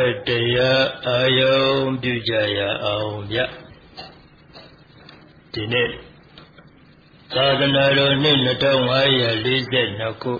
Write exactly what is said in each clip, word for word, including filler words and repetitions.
တရားအာယုံပြုကြရအောင်ဗျဒီနေ့သာသနာတော်နှစ်နှစ်ထောင်ငါးရာလေးဆယ်နှစ်ခု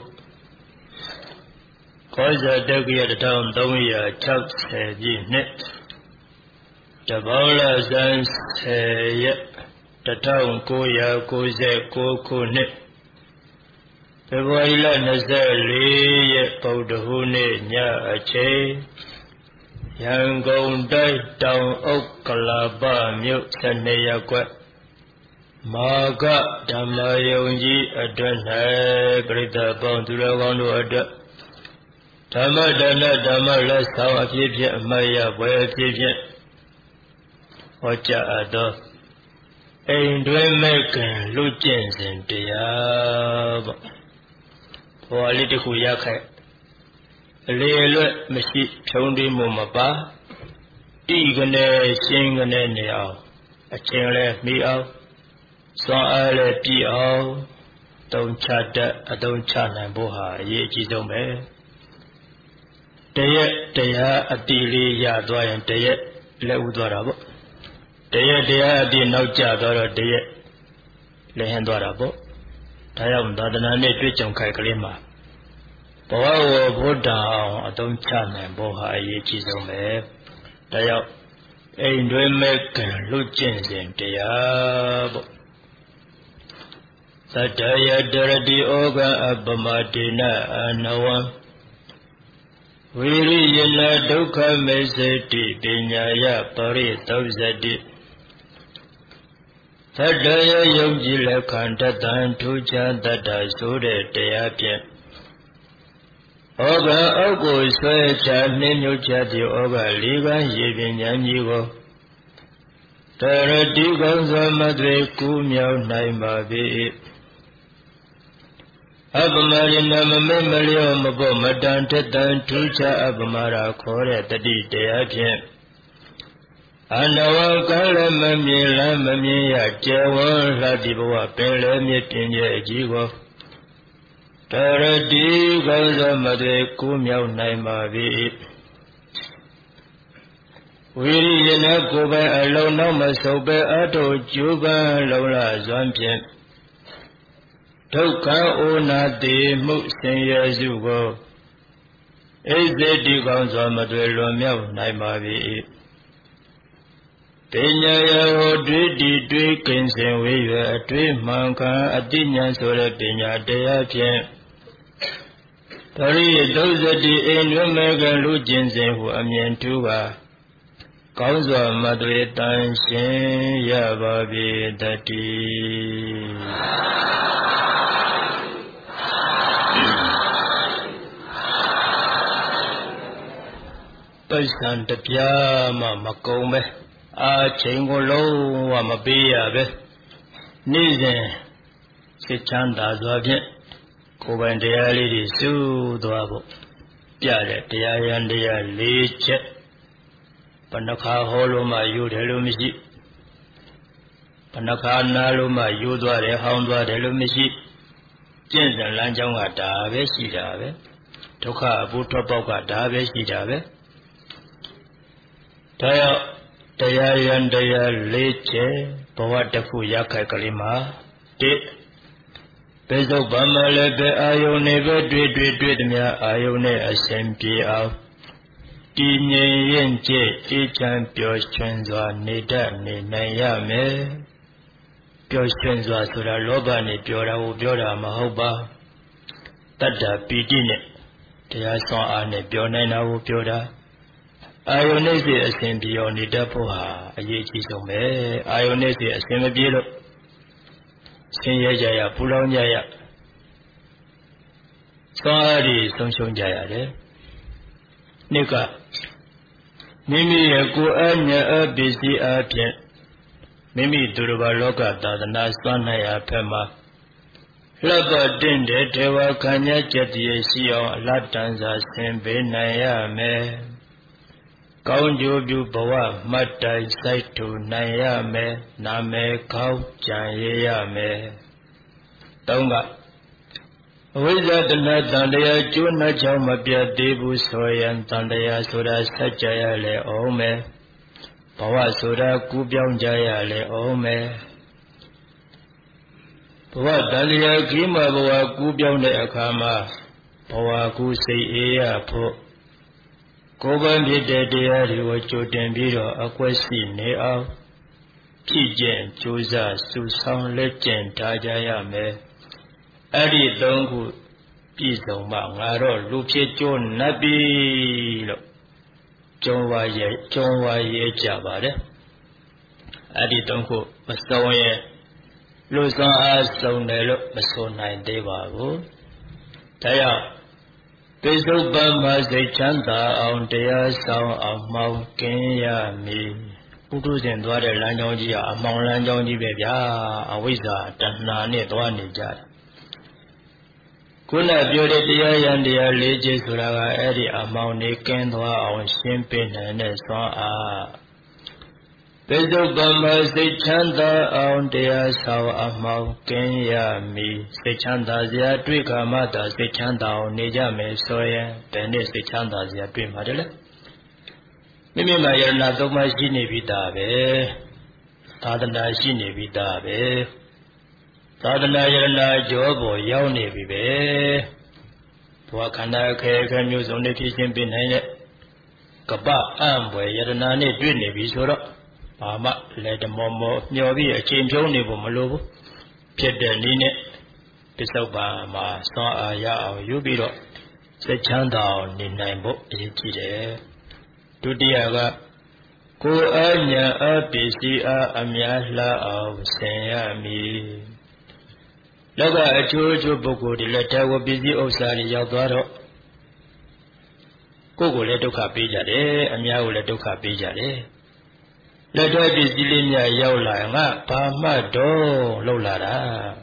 ခောဇာတက္ကရာတစ်ထောင်သုံးရာခြောက်ဆယ်ပြည့်နှစ်တဘောလဇန်ဆယ်ရက်တစ်ထောင်ကိုးရာကိုးဆယ်ကိုးခုနှစ်ဖေဖော်ဝါရီလ၂၄ရက်ဗုဒ္ဓဟူးနေ့ညအချိန်ရန်ကုန်တိုင်းတောင်ဥက္ကလာပမြို့ဆယ်နှစ်ရပ်ကွက်မာကဓမ္မယုံကြီးအတွက်၌ပရိသတ်ပေါင်းသူတော်ကောင်းတို့အတွက်ဓမ္မဒါနဓမ္မလက်ဆောင်အဖြစ်ဖြင့်အမှတ်ရပွဲအဖြစ်ဖြင့်ဟောကြားအပ်သောအိမ်တွင်မဲ့ခင်လူကျင့်စဉ်တရားပေါ့ဟောလေးတစ်ခုရခိုက်အလေလွတ်မရှိဖြုံးတိမှုမပါဤကနေရှင်းကနေနေအောင်အချင်းလဲမိအောင်စွမ်းအားလဲပြည့်အောင်တုံချတတ်အတုံချနိုင်ဖို့ဟာအရေးအကြီးဆုံးပဲတရက်တရားအတိလေးရသွားရင်တရက်လက်ဥသွားတာပေါ့တရက်တရားအတိနောက်ကျသွားတော့တရက်လက်ဟင်းသွားတာပေါ့ဒါကြောင့်သာသနာနဲ့တွေ့ကြုံခိုက်ကလေးမှာဘဝဝဘုဒ္ဓအောင်အသုံးချနိုင်ဖို့ဟာအရေးကြီးဆုံးပဲဒါကြောင့်အိမ်တွင်မဲ့ကံလူကျင့်စဉ်တရားပေါ့သတ္တယတရတိဩဃအပမတေနအနဝံဝိရိယနာဒုက္ခမေစေတိပညာယပရိသုဇတိသတ္တယယုံကြည်လက်ခံတတံထူးခြားတတ်တာဆိုတဲ့တရားဖြင့်ဩဃအောက်ကိုဆွဲချနှင်းမြုပ်ချသည့်ဩဃလေးပါးရေပင်ဉာဏ်ကြီးကိုတရတိကောင်းစွာမသွေကူးမြောက်နိုင်ပါ၏အပမရိဏမမေမလျောမဖို့မတန်ထက်တန်ထူးခြားအပမရာခေါ်တဲ့တတိတရားဖြင့်အနဝကလည်းမမြင်လားမမြင်ရကျေဝံလှတိဘဝပင်လည်းမြင့်ပြင်းရဲ့အကြီးကိုတရတိကောင်းစွာမသွေကူးမြောက်နိုင်ပါ၏ဝိရိယနာကိုယ်ပိုင်အလုံးနောက်မဆုပ်ပဲအထုကျူပန်းလုံလစွမ်းဖြင့်ဒုက္ခဩနာတိမှုဆင်းရဲစုကိုဣဇေတိကောင်းစွာမသွေလွန်မြောက်နိုင်ပါ၏ပညာယဟောတွေ့တည်တွေ့ကင်းစင်ဝေးရအတွေ့မှန်ကန်အတိညာဆိုတဲ့ပညာတရားဖြင့်ပရိသုဇတိအိန္ဒြမေကလူကျင့်စဉ်ဟုအမြင်ထူးပါကောင်းစွာမသွေတန်ရှင်းရပါပြီတတိပိဿံတပြားမှမကုန်ပဲအာချိန်ကိုလုံးဝမပေးရပဲနေ့စဉ်စိတ်ချမ်းသာစွာဖြင့်ကိုယ်ပိုင်တရားလေးတွေစုသွားဖို့ပြတဲ့တရားရန်တရားလေးချက်ဘဏ္ဍခါဟောလို့မှယူတယ်လို့မရှိဘဏ္ဍခါနာလို့မှယူသွားတယ်ဟောင်းသွားတယ်လို့မရှိကျင့်စဉ်လမ်းကြောင်းကဒါပဲရှိတာပဲဒုက္ခအဖို့ထွက်ပေါက်ကဒါပဲရှိတာပဲဒါရောက်တရားရန်တရားလေးချက်ဘဝတစ်ခုရခိုက်ကလေးမှာတစ်ပိဿုပ္ပမလည်းပဲအာယုန်နဲ့ပဲတွေ့တွေ့တွေ့သည်များအာယုန်နဲ့အစဉ်ပြေအောင်တည်ငြိမ်ရင်ကျင့်အေးချမ်းပျော်ရွှင်စွာနေတတ်နေနိုင်ရမယ်ပျော်ရွှင်စွာဆိုတာလောဘနဲ့ပြောတာကိုပြောတာမဟုတ်ပါတတ္တပီတိနဲ့တရားစွမ်းအားနဲ့ပြောနိုင်တာကိုပြောတာအာယုန်နဲ့စိတ်အစဉ်ပြေအောင်နေတတ်ဖို့ဟာအရေးကြီးဆုံးပဲအာယုန်နဲ့စိတ်အစဉ်မပြေလို့ဆင်းရဲကြရပူလောင်ကြရစွမ်းအားတွေဆုံးရှုံးကြရတယ်နှစ်ကမိမိရဲ့ကိုယ်အဉာဏ်အပစ္စည်းအပြင်မိမိသူတော်ဘာလောကသာသနာစွမ်းနိုင်ရာဖက်မှာလှပတင့်တဲ့ဒေဝခံညာချက်တည်းရှိအောင်အလတ်တန်စွာဆင်ပေးနိုင်ရမယ်ကောင်းကျိုးပြုဘဝမှတ်တိုင်စိုက်ထူနိုင်ရမယ်နာမည်ကောင်းကြံရရမယ်သုံးကအဝိဇ္ဇတဏတန်တရားကျိုးနှချောင်းမပြတ်သေးဘူးဆိုရင်တန်တရားဆိုတာဆက်ကြရလေအောင်မယ်ဘဝဆိုတာကူးပြောင်းကြရလေအောင်မယ်ဘဝတန်တရားခီးမှဘဝကူးပြောင်းတဲ့အခါမှာဘဝကူးစိတ်အေးရဖို့ကိုယ်ပိုင်ဖြစ်တဲ့တရားတွေကိုကြိုတင်ပြီးတော့အကွက်ရှိနေအောင်ဖြည့်ကျင့်ကြိုးစားစုဆောင်လက်ကျင့်ထားကြရမယ်အဲ့ဒီသုံးခုပြည့်စုံမှငါတော့လူဖြစ်ကျိုးနတ်ပြီလို့ကျုံဝါရဲ့ကျုံဝါရဲ့ကြပါတယ်အဲ့ဒီသုံးခုမစုံရဲ့လူဆောင်အားစုံတယ်လို့မဆိုနိုင်သေးပါဘူးဒါကြောင့်ပိဿုပ္ပမစိတ်ချမ်းသာအောင်တရားဆောင်အောင်မှောင်ကင်းရမည်ပုထုဇဉ်သွားတဲ့လမ်းကြောင်းကြီးကအမှောင်လမ်းကြောင်းကြီးပဲဗျာအဝိဇ္ဇာတဏှာနဲ့သွားနေကြတယ်ခုနပြောတဲ့တရားရန်တရားလေးချက်ဆိုတာကအဲ့ဒီအမှောင်နေကင်းသွားအောင်ရှင်းပြနိုင်တဲ့စွမ်းအားပိဿုပ္ပမစိတ်ချမ်းသာအောင်တရားဆောင်အမှောင်ကင်းရမည်စိတ်ချမ်းသာစရာတွေ့ခါမှသာစိတ်ချမ်းသာအောင်နေကြမယ်ဆိုရင်ဘယ်နဲ့စိတ်ချမ်းသာစရာတွေ့မှာတယ်လဲမိမိမှာယရဏသုံးပါးရှိနေပြီသားပဲသာသနာရှိနေပြီသားပဲသာသနာယရဏကျော်ပေါ်ရောက်နေပြီပဲဘဝခန္ဓာခဲခဲမျိုးစုံနဲ့ဖြည့်ရှင်းပေးနိုင်တဲ့ကပ္ပအံ့ဘွယ်ယရဏနဲ့တွေ့နေပြီဆိုတော့ဘာမှလက်တမောမောမျောပြီးအချိန်ဖြုံးနေဖို့မလိုဘူးဖြစ်တဲ့နည်းနဲ့ပစ္စုပန်မှာစွမ်းအားရအောင်ယူပြီးတော့စိတ်ချမ်းသာအောင်နေနိုင်ဖို့အရေးကြီးတယ်ဒုတိယကကိုယ်အညာအပစ္စည်းအားအများလှအောင်ဆင်ရမည်လောကအချိုးအချိုးပုဂ္ဂိုလ်တွေလက်ထက်ဝပစ္စည်းဥစ္စာတွေရောက်သွားတော့ကိုယ်ကိုလည်းဒုက္ခပေးကြတယ်အများကိုလည်းဒုက္ခပေးကြတယ်လက်ထက်ပစ္စည်းလေးများရောက်လာရင်ငါဘာမှတော့လောက်လာတာ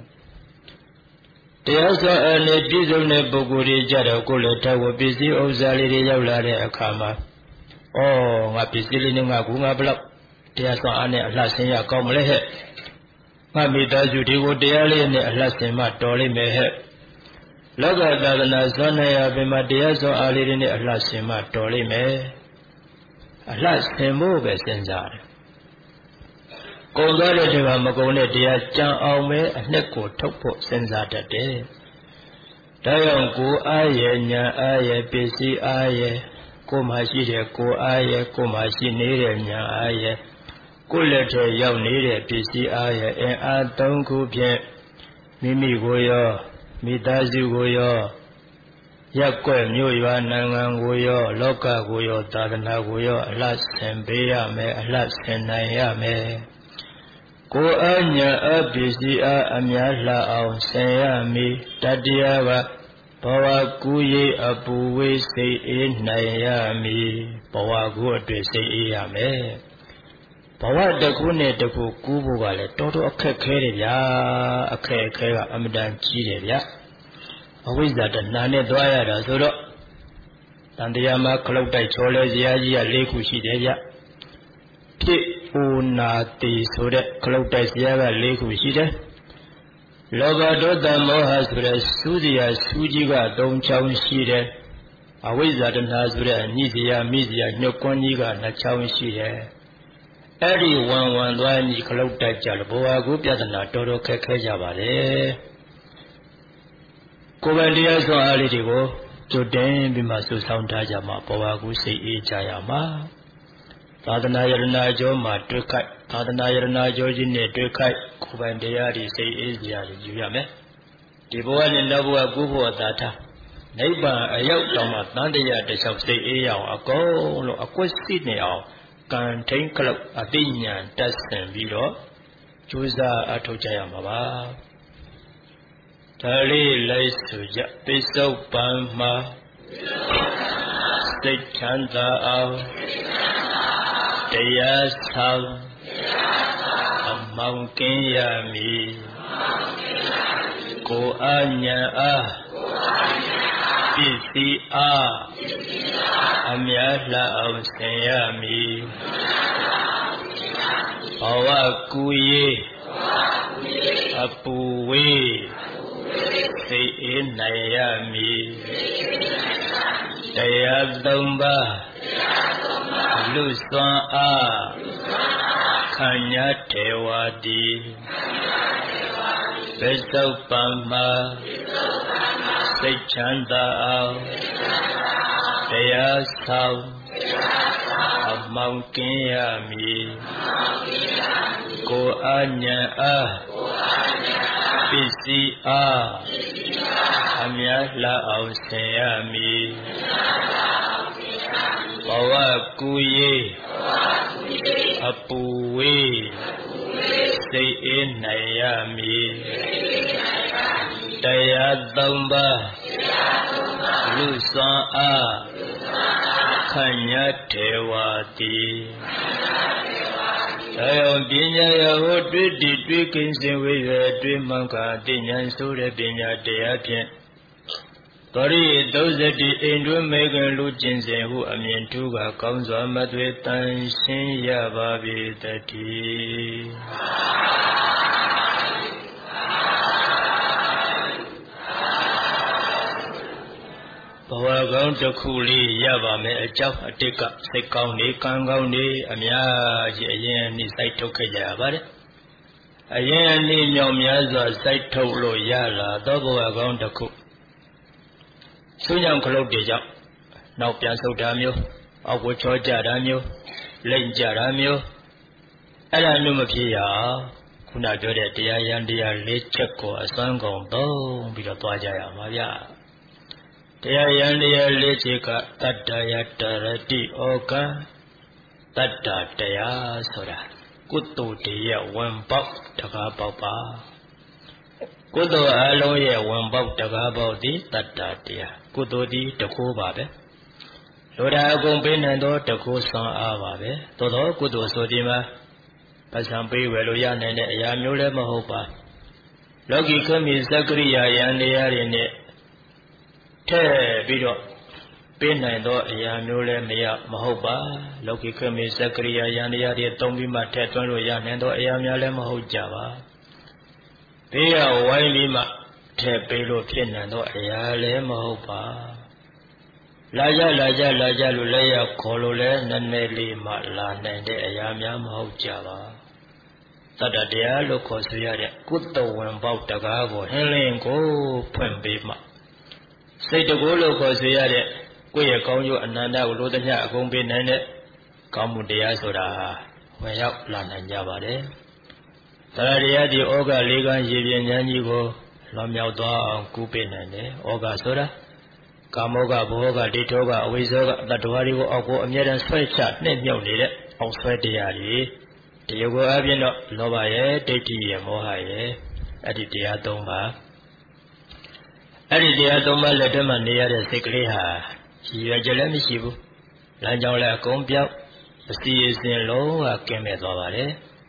တရားစွာအနေပြည့်စုံတဲ့ပုဂ္ဂိုလ်တွေကြတော့ကိုယ်လက်ထက်ဝပစ္စည်းဥစ္စာလေးတွေရောက်လာတဲ့အခါမှာဩငါပစ္စည်းလေးနဲ့ငါကူငါဘလောက်တရားစွာအားနဲ့အလှဆင်းရကောင်းမလဲဟဲ့ငါမိသားစုတွေကိုတရားလေးနဲ့အလှဆင်မှတော်လိမ့်မယ်ဟဲ့လောကသာသနာစွမ်းနေရပင်မှာတရားစွာအားလေးတွေနဲ့အလှဆင်မှတော်လိမ့်မယ်အလှဆင်ဖို့ပဲစဉ်းစားတယ်ကုံသွားတဲ့တွေကမကုံတဲ့တရားကြံအောင်ပဲအနှစ်ကိုထုတ်ဖို့စဉ်းစားတတ်တယ်ဒါကြောင့်ကိုယ်အားရဲ့ညာအားရဲ့ပစ္စည်းအားရဲ့ကိုယ်မှာရှိတဲ့ကိုယ်အားရဲ့ကိုယ်မှာရှိနေတဲ့ညာအားရဲ့ကိုယ်လက်ထဲရောက်နေတဲ့ပစ္စည်းအားရဲ့အင်အားသုံးခုဖြင့်မိမိကိုရောမိသားစုကိုရောရက်ွက်မြို့ရွာနိုင်ငံကိုရောလောကကိုရောသာသနာကိုရောအလှဆင်ပေးရမယ်အလှဆင်နိုင်ရမယ်ကိုယ်အညာအပစ္စည်းအားအများလှအောင်ဆင်ရမည်တတိယကဘဝကူးရေးအပူဝေးစိတ်အေးနိုင်ရမည်ဘဝကူးအတွက်စိတ်အေးရမယ်ဘဝတစ်ခုနဲ့တစ်ခုကူးဖို့ကလည်းတော်တော်အခက်ခဲတယ်ဗျာအခက်အခဲကအမတန်ကြီးတယ်ဗျာအဝိဇ္ဇာတဏှာနဲ့သွားရတာဆိုတော့တန်တရားမှာခလုတ်တိုက်ချောလဲဇရာကြီးက၄ခုရှိတယ်ဗျဖြစ်အိုနာတိဆိုတဲ့ခလုတ်တိုက်ဇရာက၄ခုရှိတယ်လောဘဒေါသမောဟဆိုတဲ့စူးစရာစူးကြီးက၃ချောင်းရှိတယ်အဝိဇ္ဇာတဏှာဆိုတဲ့ညှိစရာမိစရာညှို့ကွန်းကြီးက၂ချောင်းရှိတယ်အဲ့ဒီဝံဝံသွားညီခလုတ်တိုက်ကြလို့ဘဝကိုပြဿနာတော်တော်ခက်ခဲကြပါလေကိုယ်ပိုင်တရားစွမ်းအားလေးတွေကိုကြိုတင်ပြီးမှစုဆောင်းထားကြမှာဘဝကိုစိတ်အေးကြရမှာသာသနာယရဏအကျိုးမှာတွေ့ခိုက်သာသနာယရဏအကျိုးကြီးနဲ့တွေ့ခိုက်ကိုယ်ပိုင်တရားတွေစိတ်အေးစရာတွေယူရမယ်ဒီဘဝနဲ့နောက်ဘဝကိုဘဝသာထားနိဗ္ဗာန်အရောက်တောင်မှတန်တရားတစ်လျှောက်စိတ်အေးရအောင်အကုန်လုံးအကွက်စိနေအောင်ကံထိန်ခလုတ်အသိဉာဏ်တက်ဆင်ပြီးတော့ကြိုးစားအထောက်ကြရမှာပါဒါလေးလိုက်ဆိုကြပိဿုပံမှာစိတ်ချမ်းသာအောင်တရားဆောင်အမောင်ကင်းရမည်ကိုယ်အညာအားပစ္စည်းအားအများလှအောင်ဆင်ရမည်ဘဝကူရေးအပူဝေးစိစိတ်အေးနိုင်ရမည်တရားသုံးပါးလူစွမ်းအားခံရထေဝတိပစ္စုပန်မှာစိတ်ချမ်းသာအောင်တရားဆောင်အမှောင်ကင်းရမည်ကိုယ်အဉာဏ်အားပစ္စည်းအားအမြတ်လာအောင်ဆင်ရမည်ဘဝကူရေးအပူဝေးစိတ်အေးနိုင်ရမည်တရားသုံးပါးလူစွမ်းအားခံရထေဝတိတရားပညာရဟောတွေ့တည်တွေ့ကင်းစင်ဝိရတွေ့မှန်ခါသိဉာဏ်ဆိုတဲ့ပညာတရားဖြင့်ပရိသုဇတိအိမ်တွင်မေခင်လူကျင်စဉ်ဟုအမြင်ထူးကကောင်းစွာမသွေတန်ရှင်းရပါပေတည်းဘဝကောင်းတစ်ခုလေးရပါမယ်အကြောင်းအတိတ်ကစိတ်ကောင်းနေကံကောင်းနေအများကြီးအရင်အနည်းစိုက်ထုတ်ခဲ့ကြရပါတယ်အရင်အနည်းမြောင်များစွာစိုက်ထုတ်လို့ရလာသောဘဝကောင်းတစ်ခုဆုညံခလုတ်တွေကြောင့်နောက်ပြန်ဆုတ်တာမျိုးအောက်ကိုချောကြတာမျိုးလိမ့်ကြတာမျိုးအဲ့ဒါမျိုးမဖြစ်ရခုနပြောတဲ့တရားရန်တရားလေးချက်ကိုအစွမ်းကုန်သုံးပြီးတော့သွားကြရမှာဗျာတရားရန်တရားလေးချက်ကတတ္တယတရတိဩကံတတ္တတရားဆိုတာကုသိုလ်တရားဝင်ပေါက်တကားပေါက်ပါကုသိုလ်အလုံးရဲ့ဝင်ပေါက်တကားပေါက်သည်တတ္တတရားကုသိုလ်သည်တခိုးပါပဲလိုတာအကုန်ပေးနိုင်သောတခိုးဆွမ်းအားပါပဲသို့သောကုသိုလ်ဆိုဒီမှာပစံပေးဝယ်လို့ရနိုင်တဲ့အရာမျိုးလည်းမဟုတ်ပါလောကီခမီစက္ကရိယာယန္တရားတွေနဲ့ထည့်ပြီးတော့ပေးနိုင်သောအရာမျိုးလည်းမရမဟုတ်ပါလောကီခမီစက္ကရိယာယန္တရားတွေတုံးပြီးမှထည့်သွင်းလို့ရနိုင်သောအရာများလည်းမဟုတ်ကြပါဘေးရဝိုင်းပြီးမှထည့်ပေးလို့ဖြစ်နိုင်သောအရာလည်းမဟုတ်ပါလာကြလာကြလာကြလို့လည်းရခေါ်လို့လည်းနည်းနည်းလေးမှလာနိုင်တဲ့အရာများမဟုတ်ကြပါတတ္တတရားလို့ခေါ်ဆိုရတဲ့ကုသိုလ်ဝင်ပေါက်တကားကိုဟင်းလင်းကိုဖွင့်ပေးမှစိတ်တကူလို့ခေါ်ဆိုရတဲ့ကိုယ့်ရဲ့ကောင်းကျိုးအနန္တကိုလိုသမျှအကုန်ပေးနိုင်တဲ့ကောင်းမှုတရားဆိုတာဝင်ရောက်လာနိုင်ကြပါတယ်တရားတရားဒီဩဃလေးကံရေပြင်းဉာဏ်ကြီးကိုလွန်မြောက်သွားအောင်ကူးပေးနိုင်တယ်ဩဃဆိုတာကာမောကဘောကဒိဋ္ဌောကအဝိဇ္ဇောကတတ္တဝါတွေကိုအောက်ကိုအမြဲတမ်းဆွဲချနှိမ့်မြုပ်နေတဲ့အောက်ဆွဲတရားတွေတရားကိုအပြင်တော့လောဘရဲ့ဒိဋ္ဌိရဲ့မောဟရဲ့အဲ့ဒီတရားသုံးပါအဲ့ဒီတရားသုံးပါလက်ထက်မှာနေရတဲ့စိတ်ကလေးဟာရည်ရွယ်ချက်လည်းမရှိဘူးလမ်းကြောင်းလည်းအကုန်ပြောက်အစီအစဉ်လုံးဝကင်းမဲ့သွားပါတယ်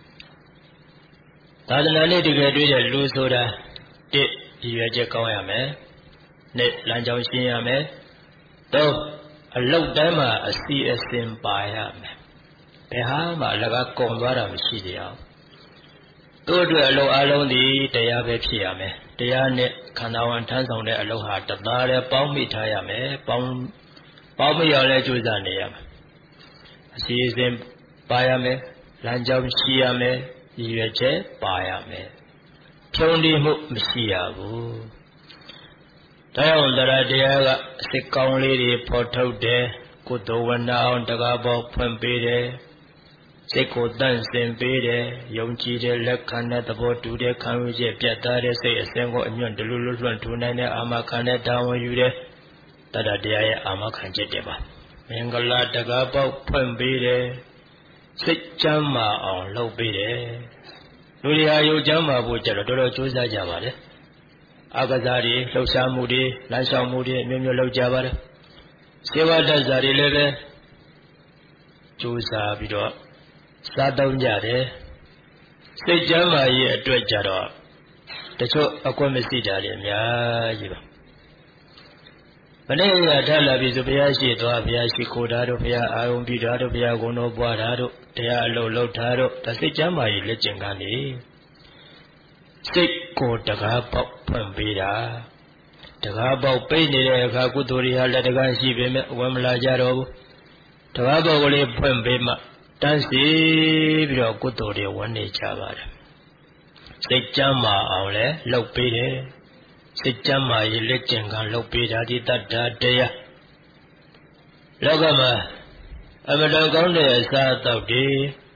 သာသနာ့နဲ့တကယ်တွေ့တဲ့လူဆိုတာတစ်ရည်ရွယ်ချက်ကောင်းရမယ်နှစ်လမ်းကြောင်းရှင်းရမယ်သုံးအလုတ်တန်းမှာအစီအစဉ်ပါရမယ်ဘယ်ဟာမှအလကားကုန်သွားတာမရှိသေးအောင်တို့အတွက်အလုတ်အလုံးဒီတရားပဲဖြစ်ရမယ်တရားနဲ့ခန္ဓာဝန်ထမ်းဆောင်တဲ့အလုတ်ဟာတသားတည်းပေါင်းမိထားရမယ်ပေါင်းပေါင်းမရလဲကြိုးစားနေရမယ်အစီအစဉ်ပါရမယ်လမ်းကြောင်းရှိရမယ်ရည်ရွယ်ချက်ပါရမယ်ဖြုံးတိမှုမရှိရဘူးတရားဥဒရာတရားကအစစ်ကောင်းလေးတွေဖော်ထုတ်တယ်ကုသိုလ်ဝဏ္ဏအောင်တကားပေါဖွင့်ပေးတယ်စိတ်ကိုတန့်စင်ပေးတယ်ယုံကြည်တဲ့လက်ခံတဲ့သဘောတူတဲ့ခံယူချက်ပြတ်သားတဲ့စိတ်အစဉ်ကိုအညွန့်တလူလူလွှန့်ထူနိုင်တဲ့အာမခံတဲ့တာဝန်ယူတဲ့တတ္တတရားရဲ့အာမခံချက်တွေပါမင်္ဂလာတကားပေါဖွင့်ပေးတယ်စိတ်ချမ်းသာအောင်လုပ်ပေးတယ်လူတွေဟာယုံချမ်းသာဖို့ကြတော့တော်တော်ကြိုးစားကြပါတယ်အကစားတွေလှုပ်ရှားမှုတွေလမ်းလျှောက်မှုတွေမျိုးမျိုးလုပ်ကြပါတယ်စေဝတ္တဇာတွေလည်းပဲကြိုးစားပြီးတော့စားသုံးကြတယ်စိတ်ချမ်းသာရေးအတွက်ကြတော့တချို့အကွက်မရှိတာတွေအများကြီးပါမနေ့ကထားလာပြီဆိုဘုရားရှိသွားဘုရားရှိခိုးတာတို့ဘုရားအာရုံပြုတာတို့ဘုရားဂုဏ်တော်ပွားတာတို့တရားအလုပ်လုပ်တာတို့ဒါစိတ်ချမ်းသာရေးလက်ကျင့်ကနေစိတ်ကိုတကားပေါက်ဖွင့်ပေးတာတကားပေါက်ပိတ်နေတဲ့အခါကုသိုလ်တွေဟာလက်တကားရှိပေမဲ့ဝင်မလာကြတော့ဘူးတကားပေါက်ကလေးဖွင့်ပေးမှတန်းစီပြီးတော့ကုသိုလ်တွေဝင်နေကြပါတယ်စိတ်ကြမ်းမာအောင်လဲလှုပ်ပေးတယ်စိတ်ကြမ်းမာရေးလက်ကျင်ကလှုပ်ပေးတာဒီတတ္တတရားလောကမှာအမတန်ကောင်းတဲ့အစားအသောက်တွေ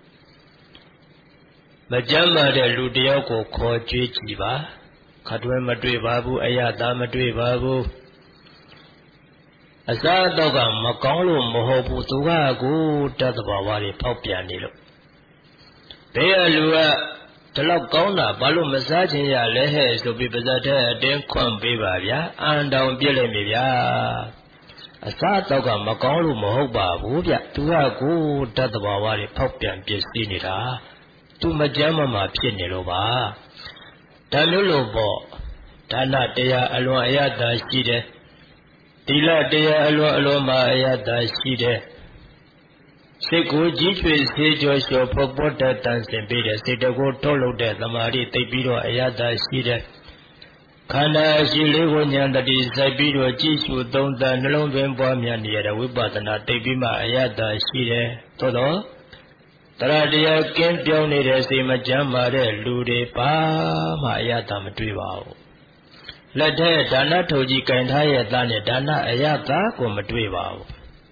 မကြမ်းမာတဲ့လူတယောက်ကိုခေါ်ကြွေးကြည့်ပါခတ်တွဲမတွေ့ပါဘူးအယတာမတွေ့ပါဘူးအစားအသောက်ကမကောင်းလို့မဟုတ်ဘူးသူကကိုတတ်တဘာဝတွေဖောက်ပြန်နေလို့ဘေးကလူကဒီလောက်ကောင်းတာဘာလို့မစားချင်ရလဲဟဲ့ဆိုပြီးပါဇက်တဲ့အတင်းခွန့်ပေးပါဗျာအန်တောင်ပြစ်လိုက်ပြီဗျာအစားအသောက်ကမကောင်းလို့မဟုတ်ပါဘူးဗျသူကကိုတတ်တဘာဝတွေဖောက်ပြန်ပြစ်စီးနေတာသူမကြမ်းမမာဖြစ်နေလို့ပါဒါမျိုးလို့ပေါ့ဒါနတရားအလွန်အယတာရှိတယ်သီလတရားအလွန်အလွန်မှာအယတာရှိတယ်စိတ်ကိုကြီးကျွေစေကြောလျှော်ဖို့ပေါ်တတ်တန်ဆင်ပေးတယ်စိတ်တကိုထုတ်လုပ်တဲ့သမာဓိသိပြီးတော့အယတာရှိတယ်ခန္ဓာရှိလေးကိုဉာဏ်တတိစိုက်ပြီးတော့ကြည့်ရှုသုံးသပ်နှလုံးသွင်းပွားများနေရတဲ့ဝိပဿနာသိပြီးမှအယတာရှိတယ်သို့တော့တရားတရားကင်းပြောင်းနေတဲ့စိတ်မကြမ်းမာတဲ့လူတွေပါမှအယတာမတွေ့ပါဘူးလက်ထဲဒါနထုတ်ကြီးကင်ထားရဲ့သားနဲ့ဒါနအယတာကိုမတွေ့ပါဘူး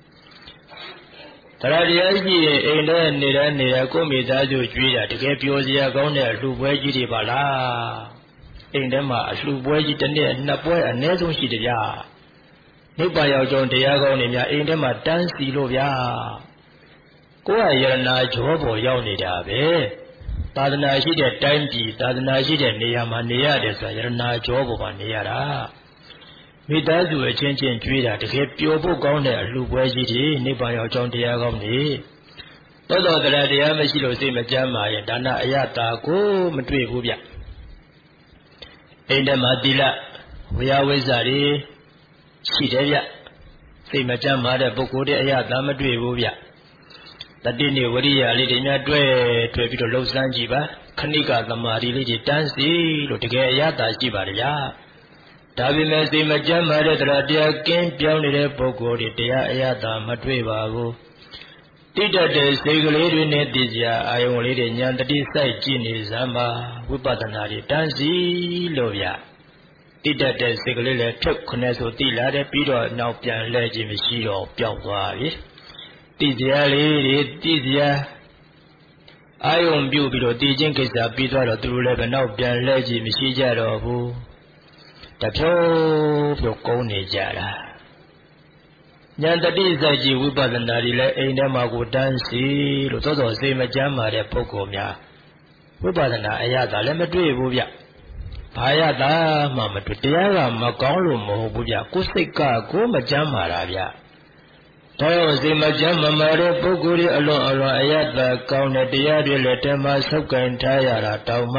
တရားတရားရှိရင်အိမ်ထဲနေတဲ့နေတဲ့ကိုမိသားစုကြွေးတာတကယ်ပြောစရာကောင်းတဲ့လူပွဲကြီးတွေပါလားအိမ်ထဲမှာအလှပွဲကြီးတစ်နေ့နှစ်ပွဲအနည်းဆုံးရှိတယ်ဗျာနိဗ္ဗာန်ရောက်ကြောင်းတရားကောင်းတွေများအိမ်ထဲမှာတန်းစီလို့ဗျာကိုယ်ကယရနာကြောပေါ်ရောက်နေတာပဲသာသနာရှိတဲ့တိုင်းပြည်သာသနာရှိတဲ့နေရာမှာနေရတယ်ဆိုတာယရနာကြောပေါ်မှာနေရတာမိသားစုအချင်းချင်းကြွေးတာတကယ်ပျော်ဖို့ကောင်းတဲ့အလှပွဲကြီးတွေနိဗ္ဗာန်ရောက်ကြောင်းတရားကောင်းတွေတော်တော်တရားတရားမရှိလို့စိတ်မကြမ်းပါရင်ဒါနအယတာကိုမတွေ့ဘူးဗျအိမ်ထဲမှာသီလဝေယဝိဇ္ဇာတွေရှိတယ်ဗျစိတ်မကြမ်းပါတဲ့ပုဂ္ဂိုလ်တွေအယတာမတွေ့ဘူးဗျတတိနေဝရိယလေးတွေများတွဲတွဲပြီးတော့လှုပ်ဆန်းကြည့်ပါခဏိကသမာဓိလေးတွေတန်းစီလို့တကယ်အယတာရှိပါတယ်ဗျာဒါပေမဲ့စိတ်မကြမ်းပါတဲ့တရားတရားကင်းပြောင်းနေတဲ့ပုဂ္ဂိုလ်တွေတရားအယတာမတွေ့ပါဘူးတိတတ်တဲ့စိတ်ကလေးတွေနဲ့သိစရာအာယုံလေးတွေဉာဏ်တတိစိုက်ကြည့်နေစမ်းပါဝိပဿနာတွေတန်းစီလို့ဗျတိတတ်တဲ့စိတ်ကလေးလည်းဖြုတ်ခနဲ့ဆိုသိလာတယ်ပြီးတော့နောက်ပြန်လဲခြင်းမရှိတော့ပျောက်သွားပြီသိစရာလေးတွေသိစရာအာယုံပြုတ်ပြီးတော့သိချင်းကိစ္စပြီးသွားတော့သူတို့လည်းပဲနောက်ပြန်လဲခြင်းမရှိကြတော့ဘူးတဖြုတ်ဖြုတ်ကုန်းနေကြတာဉာဏ်တတိစိုက်ကြည့်ဝိပဿနာတွေလည်းအိမ်ထဲမှာကိုတန်းစီလို့သောတော်စိတ်မကြမ်းမာတဲ့ပုဂ္ဂိုလ်များဝိပဿနာအယတာလည်းမတွေ့ဘူးဗျဘာယတာမှမတွေ့တရားကမကောင်းလို့မဟုတ်ဘူးဗျကိုယ်စိတ်ကကိုမကြမ်းမာတာဗျဒါကြောင့်စိတ်မကြမ်းမမာတဲ့ပုဂ္ဂိုလ်တွေအလွန်အလွန်အယတာကောင်းတဲ့တရားတွေလည်းတမဆုပ်ကင်ထားရတာတောင်းမှ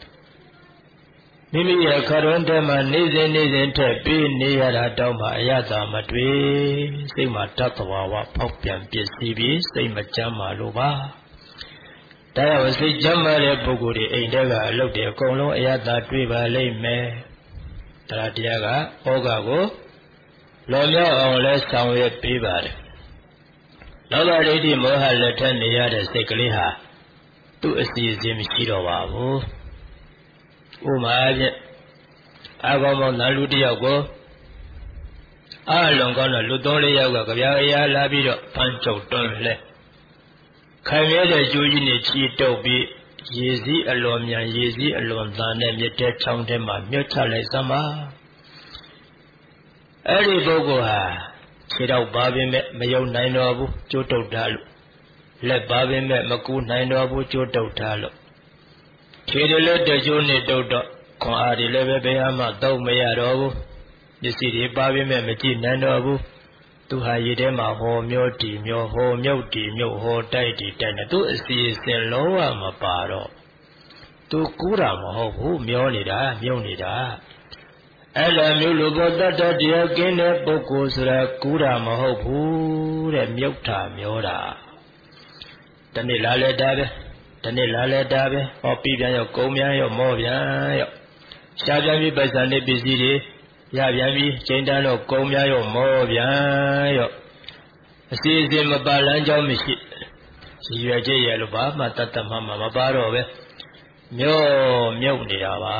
မိမိရဲ့ခရုံးထဲမှာနေစဉ်နေစဉ်ထက်ပြီးနေရတာတောင်းမှအယတာမတွေ့စိတ်မှာတတ်တော်ဝဖောက်ပြန်ပစ္စည်းပြီးစိတ်မကြမ်းမာလို့ပါဒါကြောင့်စိတ်ကြမ်းမာတဲ့ပုဂ္ဂိုလ်တွေအိမ်ထဲကအလုပ်တွေအကုန်လုံးအယတာတွေ့ပါလိမ့်မယ်တရားတရားကဩဃကိုလောမြောက်အောင်လဲဆောင်ရွက်ပေးပါတယ်လောဘဒိဋ္ဌိမောဟလက်ထက်နေရတဲ့စိတ်ကလေးဟာသူ့အစီအစဉ်မရှိတော့ပါဘူးဥမာဖြင့်အကောင်မောင်နာလူတယောက်ကိုအလုံးကောင်းတဲ့လူသုံးလေးယောက်ကကြပြာအရာလာပြီးတော့ဖမ်းချုပ်တွန်းလဲခံရတဲ့ကြိုးကြီးနဲ့ချီတုပ်ပြီးရေစည်းအလွန်မြန်ရေစည်းအလွန်သာနဲ့မြစ်တဲ့ချောင်းထဲမှာမြုပ်ချလိုက်စမ်းပါအဲ့ဒီပုဂ္ဂိုလ်ဟာခြေတော့ပါပင်မဲ့မယုံနိုင်တော့ဘူးကြိုးတုပ်ထားလို့လက်ပါပင်မဲ့မကူနိုင်တော့ဘူးကြိုးတုပ်ထားလို့ခြေတွေလည်းတကြိုးနဲ့တုပ်တော့ခွန်အားတွေလည်းပဲဘယ်မှသုံးမရတော့ဘူးပစ္စည်းတွေပါပင်မဲ့မကြည့်နိုင်တော့ဘူးသူဟာရေထဲမှာဟောမျိုးတီမျိုးဟောမြုပ်တီမြုပ်ဟောတိုက်တီတိုက်နေသူအစီအစဉ်လုံးဝမပါတော့သူကူးတာမဟုတ်ဘူးမျောနေတာမြုပ်နေတာအဲ့လိုမျိုးလူဘောတတ္တတရားကင်းတဲ့ပုဂ္ဂိုလ်ဆိုတာကူးတာမဟုတ်ဘူးတဲ့မြုပ်တာမျောတာတနေ့လာလဲတာပဲတနေ့လာလဲတာပဲဟောပြီးပြန်ရောကုံပြန်ရောမောပြန်ရောရှားပြန်ပြီးပိုက်ဆံနေပစ္စည်းတွေရပြန်ပြီချိန်တန်းတော့ကုံများရောမောပြန်ရောအစီအစဉ်မပါလမ်းကြောင်းမရှိရည်ရွယ်ချက်ရလို့ဘာမှတတ်တတ်မှမပါတော့ပဲမြောမြုပ်နေတာပါ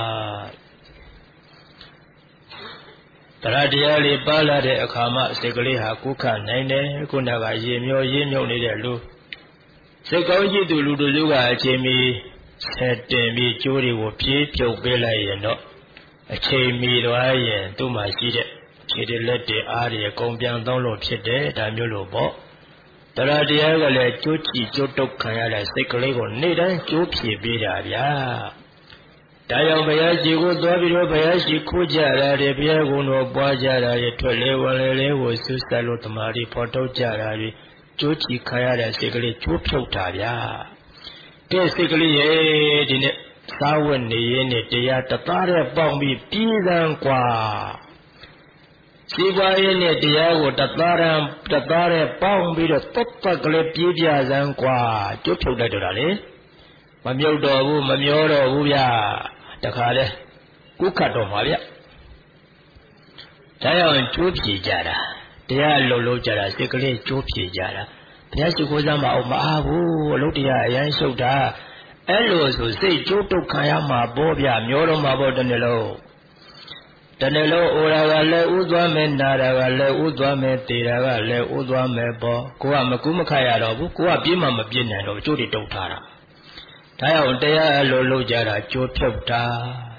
တရားတရားလေးပါလာတဲ့အခါမှစိတ်ကလေးဟာကုခနိုင်တယ်ခုနကရေမျောရေမြုပ်နေတဲ့လူစိတ်ကောင်းရှိသူလူတို့ကအချိန်မီဆက်တင်ပြီးကျိုးတွေကိုပြေးပြုတ်ပေးလိုက်ရင်တော့အချိန်မီသွားရင်သူ့မှာရှိတဲ့ခြေတွေလက်တွေအားတွေအကုန်ပြန်သုံးလို့ဖြစ်တယ်ဒါမျိုးလို့ပေါ့တရားတရားကလည်းကျိုးချီကျိုးတုတ်ခံရတဲ့စိတ်ကလေးကိုနေ့တိုင်းကျိုးဖြေပေးတာဗျာဒါကြောင့်ဘုရားရှိခိုးသွားပြီးတော့ဘုရားရှိခိုးကြတာတွေဘုရားကုံတော်ပွားကြတာတွေထွက်လေဝင်လေလေးကိုဆွဆက်လို့တမာတိဖော်ထုတ်ကြတာတွေကျိုးချီခံရတဲ့စိတ်ကလေးကျိုးဖြုတ်တာဗျာကဲစိတ်ကလေးရဲ့ဒီနေ့သာဝတ်နေရင်နဲ့တရားတသားတဲ့ပေါင်းပြီးပြည်စံกว่าစီပွားရေးနဲ့တရားကိုတသားရန်တသားတဲ့ပေါင်းပြီးတော့တက်တက်ကလေးပြေးပြစံกว่าကျုပ်ဖြုတ်တတ်တော့တာလေမမြုပ်တော့ဘူးမမျောတော့ဘူးဗျာတခါလဲကုခတ်တော့မှာဗျဒါကြောင့်ကျိုးဖြေကြတာတရားလှုပ်လှုပ်ကြတာစိတ်ကလေးကျိုးဖြေကြတာဘုရားရှိခိုးစမ်းမအောင်မအားဘူးအလုပ်တရားအရင်ရှုပ်တာအဲ့လိုဆိုစိတ်ကျိုးတုတ်ခံရမှာပေါ့ဗျမျောတော့မှာပေါ့တနေ့လုံးတနေ့လုံးအိုရာကလည်းဥသွားမယ်နာရာကလည်းဥသွားမယ်တေရာကလည်းဥသွားမယ်ပေါ့ကိုကမကူးမခတ်ရတော့ဘူးကိုကပြေးမှမပြည့်နိုင်တော့ကျိုးတွေတုတ်ထားတာဒါကြောင့်တရားအလိုလုပ်ကြတာကျိုးဖြုတ်တာ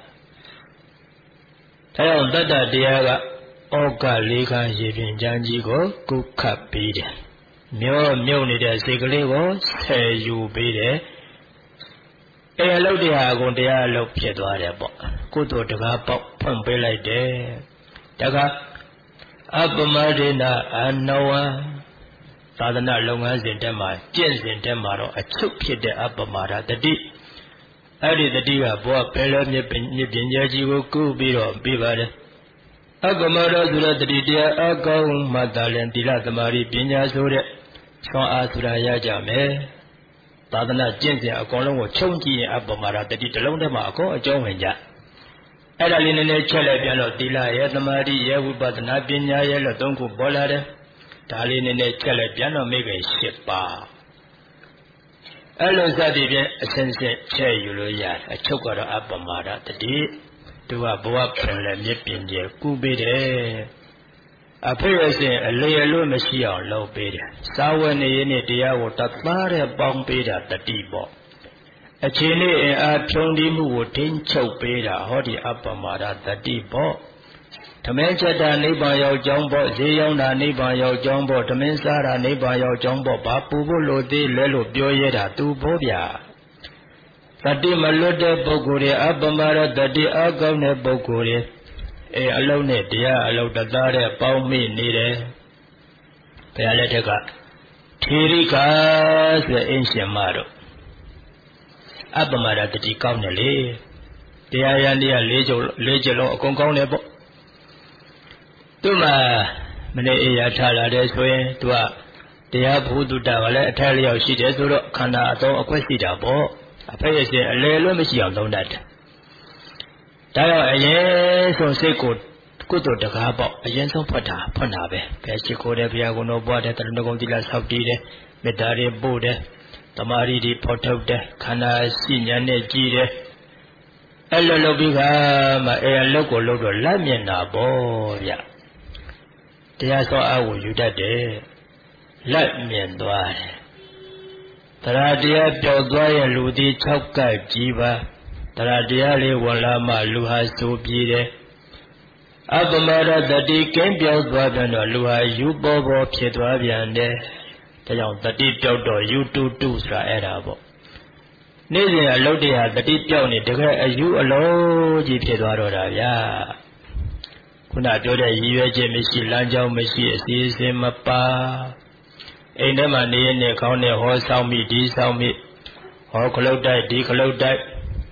ဒါကြောင့်တတ္တတရားကဩကလေးခါရေပြင်ချမ်းကြီးကိုကုခတ်ပေးတယ်မျောမြုပ်နေတဲ့စိတ်ကလေးကိုဆယ်ယူပေးတယ်အဲအလုပ်တရားအကုန်တရားအလုပ်ဖြစ်သွားတယ်ပေါ့ကုသိုလ်တကားပေါက်ဖွင့်ပေးလိုက်တယ်တကားအပမဒေနအနဝံသာသနာလုပ်ငန်းစဉ်တက်မှာကျင့်စဉ်တက်မှာတော့အချုပ်ဖြစ်တဲ့အပမဒတတိအဲ့ဒီတတိကဘောဘယ်လိုမြစ်ပညာကြီးကိုကုပြီးတော့ပြီးပါတယ်အပမဒဆိုတဲ့တတိတရားအကောင်းမှသာလင်သီလသမารိပညာဆိုတဲ့ဆွမ်းအားဆိုတာရကြမယ်သာသနာကျင့်စဉ်အကုန်လုံးကိုခြုံကြည့်ရင်အပမဒတတိတစ်လုံးတည်းမှာအကုန်အကျုံးဝင်ကြအဲ့ဒါလေးနည်းနည်းချက်လိုက်ပြန်တော့သီလရဲ့သမာဓိရဲ့ဝိပဿနာပညာရဲ့လို့သုံးခုပေါ်လာတယ်ဒါလေးနည်းနည်းချက်လိုက်ပြန်တော့မိခင်၈ပါးအဲ့လိုစသည်ဖြင့်အစဉ်စဉ်ချက်ယူလို့ရတယ်အချုပ်ကတော့အပမဒတတိသူကဘဝပြန်လဲမြစ်ပင်ကျကူပေးတယ်အဖေရစဉ်အလေအလွတ်မရှိအောင်လုပ်ပေးတယ်စာဝတ်နေရင်းနဲ့တရားကိုတသားတဲ့ပေါင်းပေးတာတတိပေါ့အခြေလေးအင်အားဖြုံးတီးမှုကိုထိန်းချုပ်ပေးတာဟောဒီအပမဒတတိပေါ့ဓမင်းချက်တာနိဗ္ဗာန်ရောက်ကြောင်းပေါ့ဈေးရောက်တာနိဗ္ဗာန်ရောက်ကြောင်းပေါ့ဓမင်းစားတာနိဗ္ဗာန်ရောက်ကြောင်းပေါ့ဘာပူဖို့လို့သေးလဲလို့ပြောရတာသူဘောဗျာတတိမလွတ်တဲ့ပုဂ္ဂိုလ်တွေအပမဒတတိအကောင်းတဲ့ပုဂ္ဂိုလ်တွေအဲအလုံးနဲ့တရားအလုံးတသားတဲ့ပေါင်းမိနေတယ်ဘုရားလက်ထက်ကထေရိကာဆိုတဲ့အင်းရှင်မတို့အပမဒတတိကောင်းတယ်လေတရားရန်တရားလေးကြိုလေးကြိုလုံးအကုန်ကောင်းတယ်ပေါ့သူမှမနေ့အေးရထားလာတဲ့ဆိုရင်သူကတရားဘုဒ္ဓတာကလည်းအထက်လျောက်ရှိတယ်ဆိုတော့ခန္ဓာအသုံးအကွက်ရှိတာပေါ့အဖေရဲ့ရှင်အလေလွတ်မရှိအောင်သုံးတတ်တယ်ဒါကြောင့်အရင်ဆုံးစိတ်ကိုကုသိုလ်တကားပေါ့အရင်ဆုံးဖွက်တာဖွက်တာပဲဘယ်ရှိခိုးတယ်ဘုရားကုံတော်ပွားတယ်တရဏဂုံသီလဆောက်တည်တယ်မေတ္တာတွေပို့တယ်တမာရီတွေဖော်ထုတ်တယ်ခန္ဓာရှိဉာဏ်နဲ့ကြည်တယ်အဲ့လိုလုပ်ပြီးကမှအဲအလုပ်ကိုလုပ်တော့လက်မျက်နာပေါ့ဗျတရားစောအားကိုယူတတ်တယ်လက်မြင်သွားတယ်တရားတရားပြောက်သွားရင်လူသည်၆ကပ်ကြီးပါတရားတရားလေးဝင်လာမှလူဟာဆိုပြေးတယ်အပမဒတတိကင်းပြောက်သွားပြန်တော့လူဟာယူပေါ်ပေါ်ဖြစ်သွားပြန်တယ်ဒါကြောင့်တတိပြောက်တော့ယူတူတူဆိုတာအဲ့ဒါပေါ့နေ့စဉ်အလုပ်တွေဟာတတိပြောက်နေတကယ်အယူအလုံးကြီးဖြစ်သွားတော့တာဗျာခုနပြောတဲ့ရည်ရွယ်ချက်မရှိလမ်းကြောင်းမရှိအစီအစဉ်မပါအိမ်ထဲမှာနေရနေခေါင်းနဲ့ဟောဆောင်မိဒီဆောင်မိဟောခလုတ်တိုက်ဒီခလုတ်တိုက်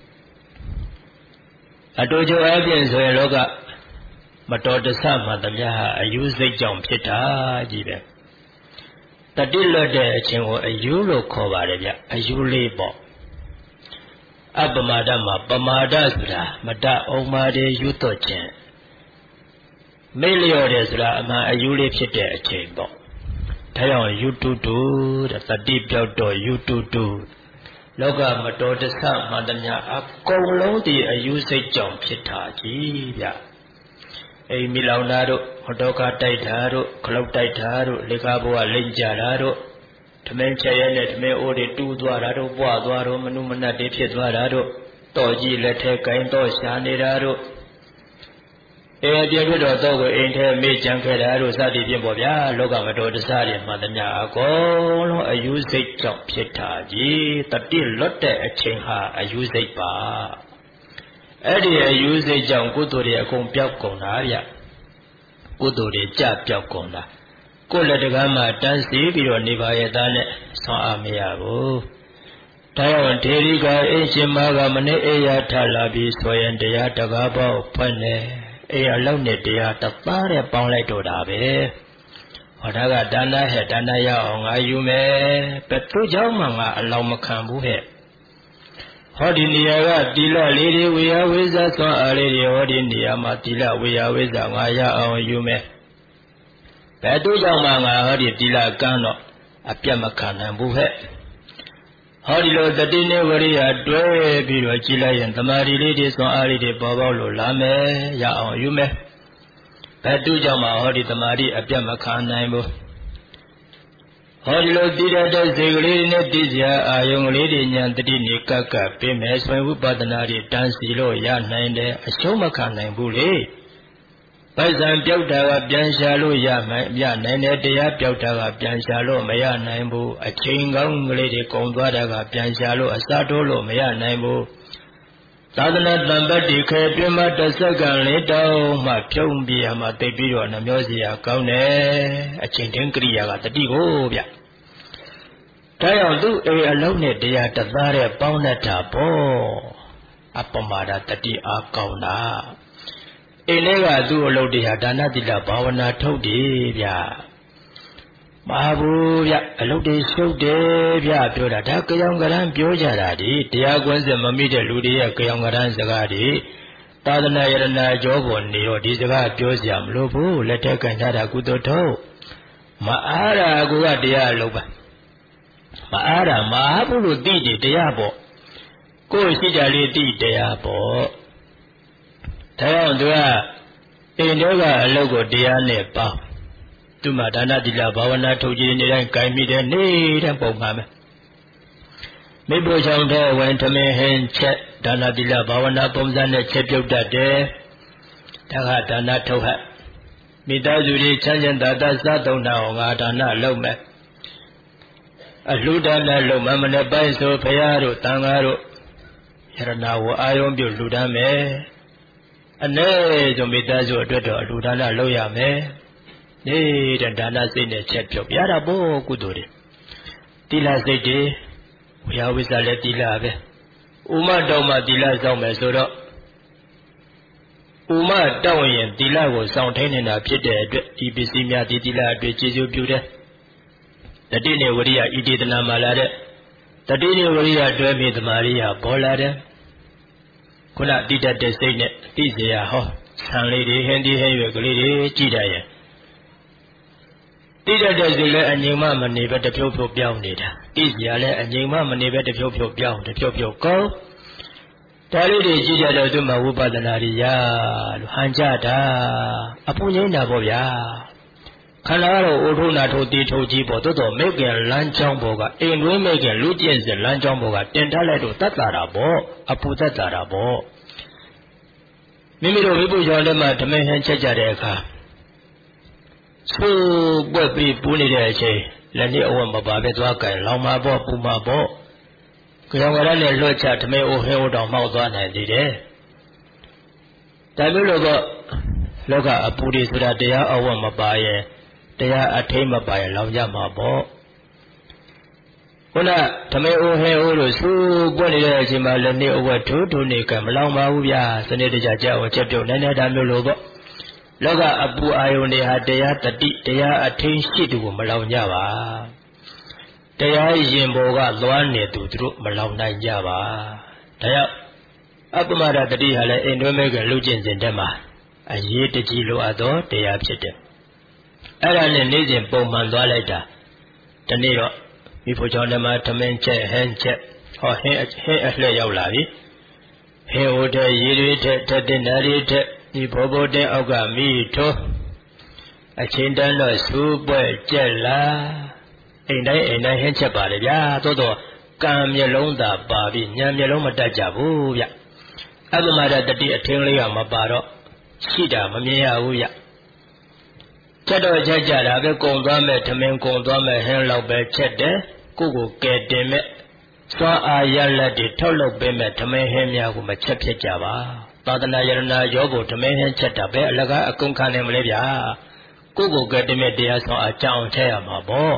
အတူတူအပြင်ဆိုရင်လောကမတော်တဆမှသမျှဟာအယူစိတ်ကြောင့်ဖြစ်တာကြီးပဲတတိလွတ်တဲ့အချင်းကိုအယူလို့ခေါ်ပါတယ်ဗျအယူလေးပေါ့အပမာဒမှာပမာဒဆိုတာမတအောင်မာတွေယူတော့ခြင်းမေ့လျော့တယ်ဆိုတာအမှန်အယူလေးဖြစ်တဲ့အချိန်ပေါ့ဒါကြောင့်ယူတုတုတဲ့တတိပြောက်တော့ယူတုတုလောကမတော်တဆမှန်သမျှအကုန်လုံးဒီအယူစိတ်ကြောင့်ဖြစ်တာကြီးဗျအိမ်မီလောင်တာတို့ဟောကတိုက်တာတို့ခလုတ်တိုက်တာတို့လေကားဘဝလိမ့်ကြတာတို့ထမင်းချက်ရဲနဲ့ထမင်းအိုးတွေတူးသွားတာတို့ပွားသွားတော့မနုမနတ်တွေဖြစ်သွားတာတို့တော်ကြီးလက်ထဲကိုင်းတော့ရှာနေတာတို့အဲပြည့်ပြည့်တော်တော့ကိုအိမ်ထဲမေ့ကြံခဲ့တာတို့စသည်ဖြင့်ပေါ့ဗျာလောကမတော်တဆတွေမှန်သမျှအကုန်လုံးအယူစိတ်ကြောင့်ဖြစ်တာကြီးတတိလွတ်တဲ့အချိန်ဟာအယူစိတ်ပါအဲ့ဒီအယူစိတ်ကြောင့်ကုသိုလ်တွေအကုန်ပျောက်ကုန်တာဗျကုသိုလ်တွေကြပျောက်ကုန်တာကိုယ်လက်တကားမှာတန်းစီပြီးတော့နေပါရဲ့သားနဲ့ဆွမ်းအားမရဘူးဒါကြောင့်ဒေရီကအင်းရှင်မကမနေ့အေရထလာပြီးဆိုရင်တရားတကားပေါက်ဖွင့်နေအေးအလုံးနဲ့တရားတသားနဲ့ပေါင်းလိုက်တော့တာပဲဟောဒါကဒါနဟဲ့ဒါနရအောင်ငါယူမယ်ဘယ်သူကြောင့်မှငါအလောင်းမခံဘူးဟဲ့ဟောဒီနေရာကတိလလေးတွေဝေယဝိဇ္ဇဆွမ်းအားလေးတွေဟောဒီနေရာမှာတိလဝေယဝိဇ္ဇငါရအောင်ယူမယ်ဘယ်သူကြောင့်မှငါဟောဒီတိလကမ်းတော့အပြတ်မခံနိုင်ဘူးဟဲ့ဟောဒီလိုတတိနဲ့ဝရိယတွဲပြီးတော့ကြည်လိုက်ရင်တမာရီလေးတွေဆွမ်းအားလေးတွေပေါ်ပေါက်လို့လာမယ်ရအောင်ယူမယ်ဘယ်သူကြောင့်မှဟောဒီတမာရီအပြတ်မခံနိုင်ဘူးဟောဒီလိုတည်တဲ့စိတ်ကလေးနဲ့တည်စရာအာယုံကလေးတွေညာတတိနေကကပ်ပေးမယ်ဆိုရင်ဝိပဿနာတွေတန်းစီလို့ရနိုင်တယ်အရှုံးမခံနိုင်ဘူးလေပိုက်ဆံပြောက်တာကပြန်ရှာလို့ရမယ်ရနိုင်တယ်တရားပြောက်တာကပြန်ရှာလို့မရနိုင်ဘူးအချိန်ကောင်းကလေးတွေကုန်သွားတာကပြန်ရှာလို့အစားတိုးလို့မရနိုင်ဘူးသာသနာတံပတ်ဒီခေပြမတစက္ကန့်လေးတောင်းမှဖြုံးပြရမှာတိတ်ပြီးတော့နှမျောစရာကောင်းတယ်အချိန်တင်းကိရိယာကတတိကိုဗျဒါကြောင့်သူ့အိမ်အလုံးနဲ့တရားတသားတဲ့ပေါင်းတတ်တာပေါ့အပမာဒတတိအားကောင်းတာအိမ်လေးကသူ့အလုပ်တရားဒါနတိလဘာဝနာထုတ်တယ်ဗျမဟာဘူးဗျအလုပ်တွေရှုပ်တယ်ဗျပြောတာဒါကြောင်ကရန်ပြောကြတာဒီတရားကွင်းစင်မမိတဲ့လူတွေရဲ့ကြောင်ကရန်စကားတွေသာသနာယရနာကြောပေါ်နေတော့ဒီစကားပြောစရာမလိုဘူးလက်ထက်ကန်ထားတာကုသိုလ်ထုတ်မအားတာကတရားအလုပ်ပါမအားတာမအားဘူးလို့သိတယ်တရားပေါ့ကိုယ်ရှိကြလေးသိတရားပေါ့ဒါကြောင့်သူကအိမ်တော်ကအလုပ်ကိုတရားနဲ့ပေါင်းသူမှဒါနတိလဘာဝနာထုတ်ကြည်နေတိုင်းကြိုင်မိတဲ့နေတဲ့ပုံမှန်ပဲမိဖို့ချောင်းတဲ့ဝင်ထမင်းဟင်းချက်ဒါနတိလဘာဝနာပုံစံနဲ့ချက်ပြုတ်တတ်တယ်ဒါကဒါနထုတ်ဟတ်မိသားစုတွေချမ်းချမ်းသာသာစားသုံးတာအောင်ငါဒါနလုပ်မယ်အလှူဒါနလုပ်မှမနဲ့ပိုင်းဆိုဖရာတို့တန်ဃာတို့ယရနာဝအာယုံပြုလှူဒါန်းမယ်အ ਨੇ ဆိုမိသားစုအတွက်တော့အလှူဒါနလုပ်ရမယ်နေတဲ့ဒါနစိတ်နဲ့ချက်ပြုတ်ရတာပေါ့ကုသိုလ်တွေတိလစိတ်တွေဝိယဝိဇ္ဇလည်းတိလပဲဥမတောင်းမှတိလစောင့်မယ်ဆိုတော့ဥမတောင်းရင်တိလကိုစောင့်ထိန်နေတာဖြစ်တဲ့အတွက်ဒီပစ္စည်းများဒီတိလအတွက်ကျေစုပြုတယ်တတိနဲ့ဝရိယဣတိတနာမှာလာတဲ့တတိနဲ့ဝရိယတွဲပြီးသမာရိယပေါ်လာတယ်ခုနတိတတ်တဲ့စိတ်နဲ့သိเสียဟောဆံလေးတွေဟင်းဒီဟဲရွယ်ကလေးတွေကြည့်တတ်ရဲ့တိတတ်တဲ့စိတ်လည်းအငြိမ်မမနေပဲတဖြုတ်ဖြုတ်ပြောင်းနေတာသိเสียလည်းအငြိမ်မမနေပဲတဖြုတ်ဖြုတ်ပြောင်းတဖြုတ်ဖြုတ်ကောင်းဒါလေးတွေကြည့်ကြတော့သူ့မှာဝိပဿနာရိယလို့ဟန်ကြတာအပူငိမ့်တာပေါ့ဗျာခန္ဓာကတော့အိုထုံးနာထိုးတီထိုးကြီးပေါ့တိုးတော့မိတ်ကင်လမ်းကြောင်းပေါ်ကအိမ်တွင်းမိတ်ကင်လူကျင့်စဉ်လမ်းကြောင်းပေါ်ကတင်ထားလိုက်တော့တတ်တာတာပေါ့အပူတတ်တာတာပေါ့မိမိတို့ဝိပုဇ္ဇောလက်မှာဓမင်းဟန်ချက်ကြတဲ့အခါသိုးပွက်ပြီးပူးနေတဲ့အချိန်လက်နဲ့အဝတ်မပါပဲသွားကြင်လောင်မှာပေါ့ပူမှာပေါ့ကြောင်ကရနဲ့လွှတ်ချဓမင်းအိုဟဲအိုတောင်မှောက်သွားနိုင်သေးတယ်ဒါမျိုးလို့ကလောကအပူတွေဆိုတာတရားအဝတ်မပါရဲ့တရားအထိမ့်မပါရင်လောင်ကြမှာပေါ့ခုနဓမေအိုဟဲအိုလို့စူးပွက်နေတဲ့အချိန်မှာလည်းနေအဝတ်ထိုးထိုးနေကမလောင်ပါဘူးဗျာစနစ်တကျကြောက်ချက်ပြုတ်နိုင်တဲ့ဒါမျိုးလို့ပေါ့လောကအပူအာယုန်တွေဟာတရားတတိတရားအထိန်ရှိသူကိုမလောင်ကြပါတရားရင်ဘောကလွမ်းနေသူတို့မလောင်နိုင်ကြပါဒါကြောင့်အပမဒတတိဟာလည်းအိမ်တွင်းမဲ့ကလူကျင့်စဉ်တက်မှာအရေးတကြီးလိုအပ်သောတရားဖြစ်တယ်အဲ့ဒါနဲ့နေ့စဉ်ပုံမှန်သွားလိုက်တာဒီနေ့တော့မိဖို့ကြောင့်လည်းမသမင်းချက်ဟင်းချက်ဟောဟင်းဟင်းအလှည့်ရောက်လာပြီဟင်းဟိုတဲ့ရေတွေတဲ့တက်တဲ့နာရီတဲ့ဒီဘောဘောတဲ့အောက်ကမိထိုးအချင်းတန်းတော့စူးပွဲကြက်လာအိမ်တိုင်းအိမ်တိုင်းဟင်းချက်ပါလေဗျာသို့တော့ကံမျက်လုံးသာပါပြီးဉာဏ်မျက်လုံးမတတ်ကြဘူးဗျအပမဒတတိအထင်းလေးကမပါတော့ရှိတာမမြင်ရဘူးဗျချက်တော့ချက်ကြတာပဲကုံသွားမဲ့ထမင်းကုံသွားမဲ့ဟင်းလောက်ပဲချက်တယ်ကိုကိုကဲတင်မဲ့စွာအာရလက်တွေထုတ်လုပ်ပေးမဲ့ထမင်းဟင်းများကိုမချက်ဖြစ်ကြပါသာသနာယရနာရောကိုထမင်းဟင်းချက်တာပဲအလကားအကုန်ခံနေမလဲဗျာကိုကိုကဲတင်မဲ့တရားစွာအကြောင်းချက်ရမှာပေါ့